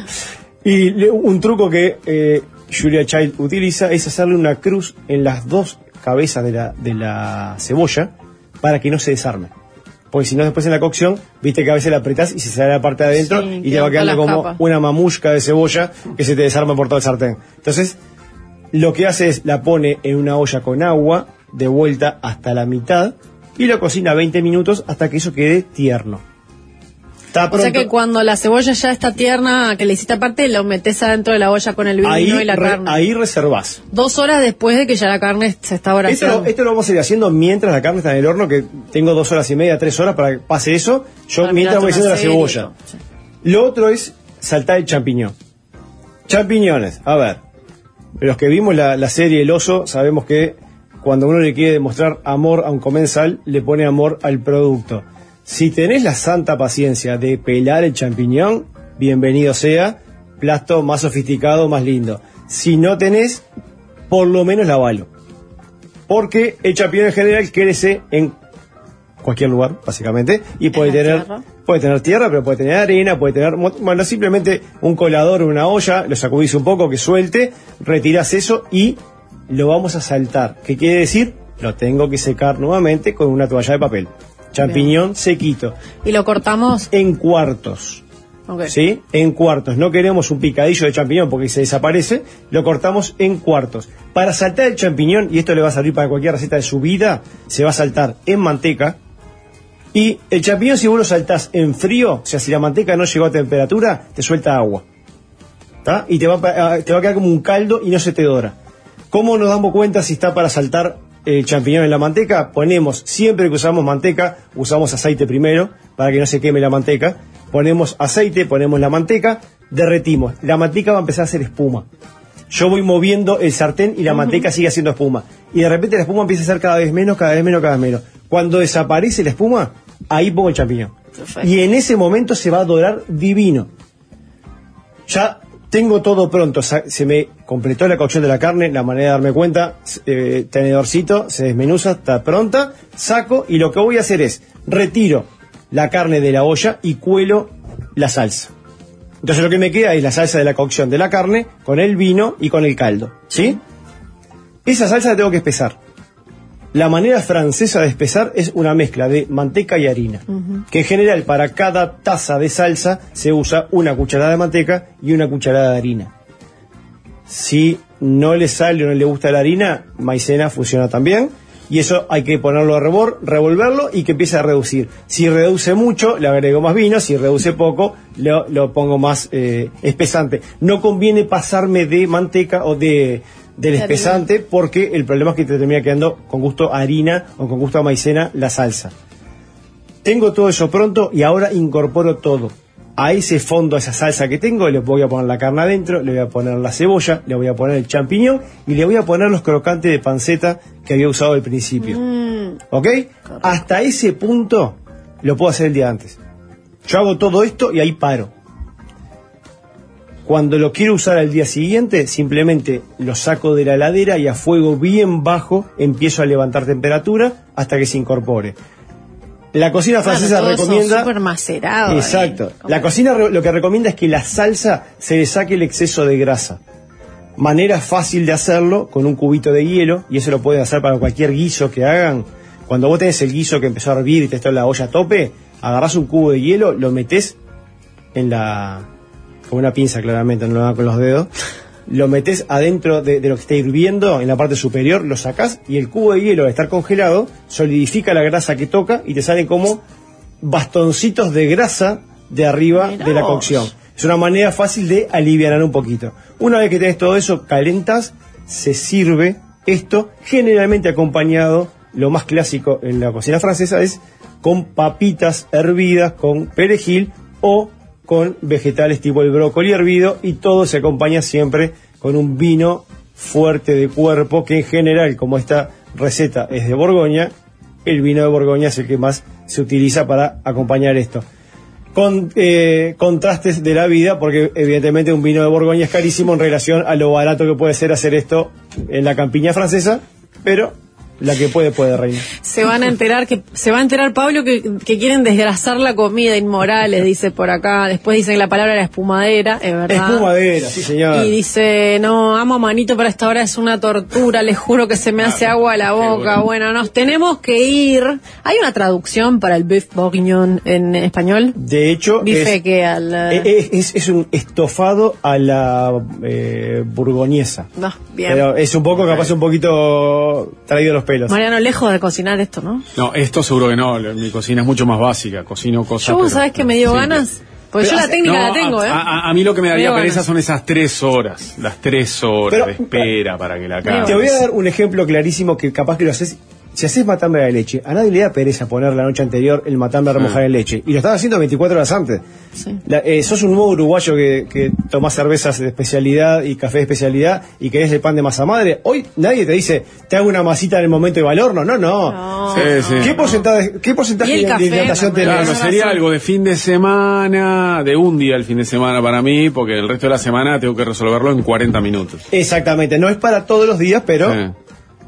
Y le, un truco que eh, Julia Child utiliza es hacerle una cruz en las dos cabezas de la, de la cebolla para que no se desarme. Porque si no, después en la cocción, viste que a veces la apretás y se sale la parte de adentro sí, y te va quedando como capas. Una mamushka de cebolla que se te desarma por todo el sartén. Entonces, lo que hace es la pone en una olla con agua, de vuelta hasta la mitad, y lo cocina veinte minutos hasta que eso quede tierno. Está pronto. O sea que cuando la cebolla ya está tierna, que le hiciste aparte, lo metés adentro de la olla con el vino ahí y la re, carne. Ahí reservás. Dos horas después de que ya la carne se está braseando. Esto, esto lo vamos a ir haciendo mientras la carne está en el horno, que tengo dos horas y media, tres horas para que pase eso. Yo para mientras voy haciendo la cebolla. Sí. Lo otro es saltar el champiñón. Champiñones, a ver. Los que vimos la, la serie El Oso, sabemos que cuando uno le quiere demostrar amor a un comensal, le pone amor al producto. Si tenés la santa paciencia de pelar el champiñón, bienvenido sea, plato más sofisticado, más lindo. Si no tenés, por lo menos lavalo. porque el champiñón en general crece en cualquier lugar, básicamente, y puede tener tierra. puede tener tierra, pero puede tener arena, puede tener, bueno, simplemente un colador o una olla, lo sacudís un poco, que suelte, retirás eso y lo vamos a saltar. ¿Qué quiere decir? Lo tengo que secar nuevamente con una toalla de papel. Champiñón Bien. sequito. ¿Y lo cortamos? En cuartos. Okay. ¿Sí? En cuartos. No queremos un picadillo de champiñón porque se desaparece. Lo cortamos en cuartos. Para saltar el champiñón, y esto le va a servir para cualquier receta de su vida, se va a saltar en manteca. Y el champiñón, si vos lo saltás en frío, o sea, si la manteca no llegó a temperatura, te suelta agua. ¿Tá? Y te va, a, te va a quedar como un caldo y no se te dora. ¿Cómo nos damos cuenta si está para saltar el champiñón en la manteca? Ponemos, siempre que usamos manteca, usamos aceite primero, para que no se queme la manteca. Ponemos aceite, ponemos la manteca, derretimos. La manteca va a empezar a hacer espuma. Yo voy moviendo el sartén y la uh-huh. manteca sigue haciendo espuma. Y de repente la espuma empieza a ser cada vez menos, cada vez menos, cada vez menos. Cuando desaparece la espuma, ahí pongo el champiñón. Perfecto. Y en ese momento se va a dorar divino. Ya tengo todo pronto. Se me completó la cocción de la carne, la manera de darme cuenta, eh, tenedorcito, se desmenuza, está pronta, saco y lo que voy a hacer es, retiro la carne de la olla y cuelo la salsa. Entonces lo que me queda es la salsa de la cocción de la carne con el vino y con el caldo, ¿sí? Esa salsa la tengo que espesar. La manera francesa de espesar es una mezcla de manteca y harina, uh-huh. que en general para cada taza de salsa se usa una cucharada de manteca y una cucharada de harina. Si no le sale o no le gusta la harina, maicena funciona también, y eso hay que ponerlo a rebor, revolverlo y que empiece a reducir. Si reduce mucho, le agrego más vino, si reduce poco, lo, lo pongo más eh, espesante. No conviene pasarme de manteca o de... del espesante, porque el problema es que te termina quedando con gusto a harina o con gusto a maicena la salsa. Tengo todo eso pronto y ahora incorporo todo. A ese fondo, a esa salsa que tengo, le voy a poner la carne adentro, le voy a poner la cebolla, le voy a poner el champiñón y le voy a poner los crocantes de panceta que había usado al principio. Mm. ¿Ok? Correcto. Hasta ese punto lo puedo hacer el día antes. Yo hago todo esto y ahí paro. Cuando lo quiero usar al día siguiente, simplemente lo saco de la heladera y a fuego bien bajo empiezo a levantar temperatura hasta que se incorpore. La cocina francesa claro, recomienda... súper macerado. Exacto. Eh. La cocina re- lo que recomienda es que la salsa se le saque el exceso de grasa. Manera fácil de hacerlo con un cubito de hielo, y eso lo pueden hacer para cualquier guiso que hagan. Cuando vos tenés el guiso que empezó a hervir y te está en la olla a tope, agarrás un cubo de hielo, lo metés en la... con una pinza claramente, no lo hagan con los dedos, lo metés adentro de, de lo que está hirviendo, en la parte superior, lo sacás y el cubo de hielo, al estar congelado, solidifica la grasa que toca y te salen como bastoncitos de grasa de arriba Mirá de la cocción. Es una manera fácil de alivianar un poquito. Una vez que tenés todo eso, calentas, se sirve esto, generalmente acompañado, lo más clásico en la cocina francesa es con papitas hervidas, con perejil o con vegetales tipo el brócoli hervido, y todo se acompaña siempre con un vino fuerte de cuerpo, que en general, como esta receta es de Borgoña, el vino de Borgoña es el que más se utiliza para acompañar esto. Con eh, contrastes de la vida, porque evidentemente un vino de Borgoña es carísimo en relación a lo barato que puede ser hacer esto en la campiña francesa, pero... la que puede, puede, reina. Se van a enterar, que se va a enterar Pablo que, que quieren desgrasar la comida, inmorales, dice por acá. Después dicen que la palabra era espumadera, es verdad. Espumadera, sí señor. Y dice, no, amo a Manito, pero a esta hora es una tortura, les juro que se me hace agua a la boca. Bueno, nos tenemos que ir. ¿Hay una traducción para el beef bourguignon en español? De hecho, Bife es, que al, es, es, es un estofado a la eh, burgoñesa. No, bien. Pero es un poco, capaz un poquito traído los pelos. Mariano, lejos de cocinar esto, ¿no? No, esto seguro que no. Mi cocina es mucho más básica. Cocino cosas. Yo, pero, ¿sabes que me dio sí, ganas? Porque pero, yo la técnica no, la tengo, a, ¿eh? A, a mí lo que me daría me pereza ganas. son esas tres horas. Las tres horas pero, de espera para que la cagues. Te voy a dar un ejemplo clarísimo que capaz que lo haces. Si haces matambre de leche, a nadie le da pereza poner la noche anterior el matambre a remojar en leche. Y lo estás haciendo veinticuatro horas antes. Sí. La, eh, sos un nuevo uruguayo que, que tomás cervezas de especialidad y café de especialidad y querés el pan de masa madre. Hoy nadie te dice, te hago una masita en el momento del horno. No, no. no. Sí, sí. ¿Qué porcentaje, qué porcentaje de, de hidratación tenés? Claro, sería algo de fin de semana, de un día el fin de semana para mí, porque el resto de la semana tengo que resolverlo en cuarenta minutos. Exactamente. No es para todos los días, pero... Sí.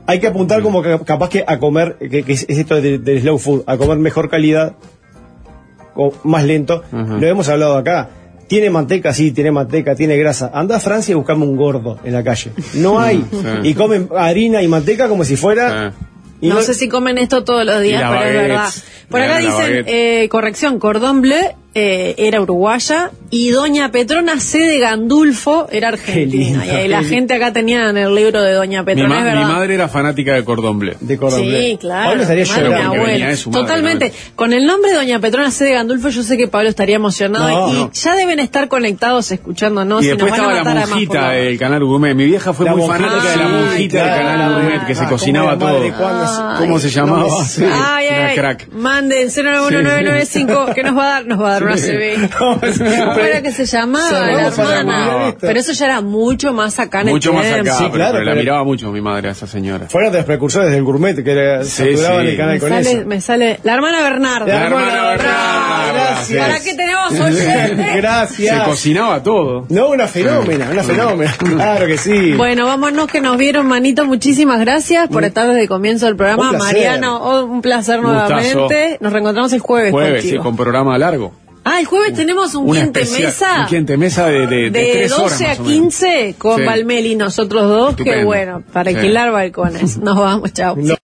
Hay que apuntar como que capaz que a comer, que, que es esto del de slow food, a comer mejor calidad, o más lento. Uh-huh. Lo hemos hablado acá. Tiene manteca, sí, tiene manteca, tiene grasa. Anda a Francia y buscame un gordo en la calle. No hay. Sí. Y comen harina y manteca como si fuera... Sí. No, no sé si comen esto todos los días, pero es verdad. Por acá dicen, eh, corrección, Cordón Bleu eh, era uruguaya y Doña Petrona C. de Gandulfo era argentina. Lindo, y la gente acá tenía en el libro de Doña Petrona, mi, ma- es verdad. Mi madre era fanática de Cordón Bleu. De Cordón sí, Bleu. Claro. Pablo estaría llorando. Totalmente. ¿No? Con el nombre de Doña Petrona C. de Gandulfo yo sé que Pablo estaría emocionado no, y no. ya deben estar conectados escuchándonos. Y después nos van estaba a la monjita del canal Gourmet. Mi vieja fue la muy monjita, fanática de la monjita del canal Gourmet, que se cocinaba todo. ¿Cómo se llamaba? Ay, ay, crack. Manden cero nueve uno nueve nueve cinco que nos va a dar, nos va a dar una C B. ¿Cómo era que se llamaba la hermana? Pero eso ya era mucho más acá en mucho el más acá, sí, pero, claro, pero la pero... miraba mucho mi madre a esa señora. Fueron de los precursores del gourmet que le sí, saturaban sí. el canal me con sale, eso. Me sale la hermana Bernarda. La, la hermana, hermana Bernarda. Gracias. ¿Para qué tenemos oyentes? Gracias. Se cocinaba todo. No, una fenómena, una fenómena. Claro que sí. Bueno, vámonos que nos vieron, manito. Muchísimas gracias por estar desde el comienzo del programa. Un Mariano, oh, un placer nuevamente. Gustazo. Nos reencontramos el jueves. Jueves, contigo. Sí, con programa largo. Ah, el jueves tenemos un quiente mesa. Un quiente mesa de, de, de, de tres doce horas a quince con sí. Valmeli y nosotros dos. Estupendo. Que bueno, para alquilar sí. balcones. Nos vamos, chao. No.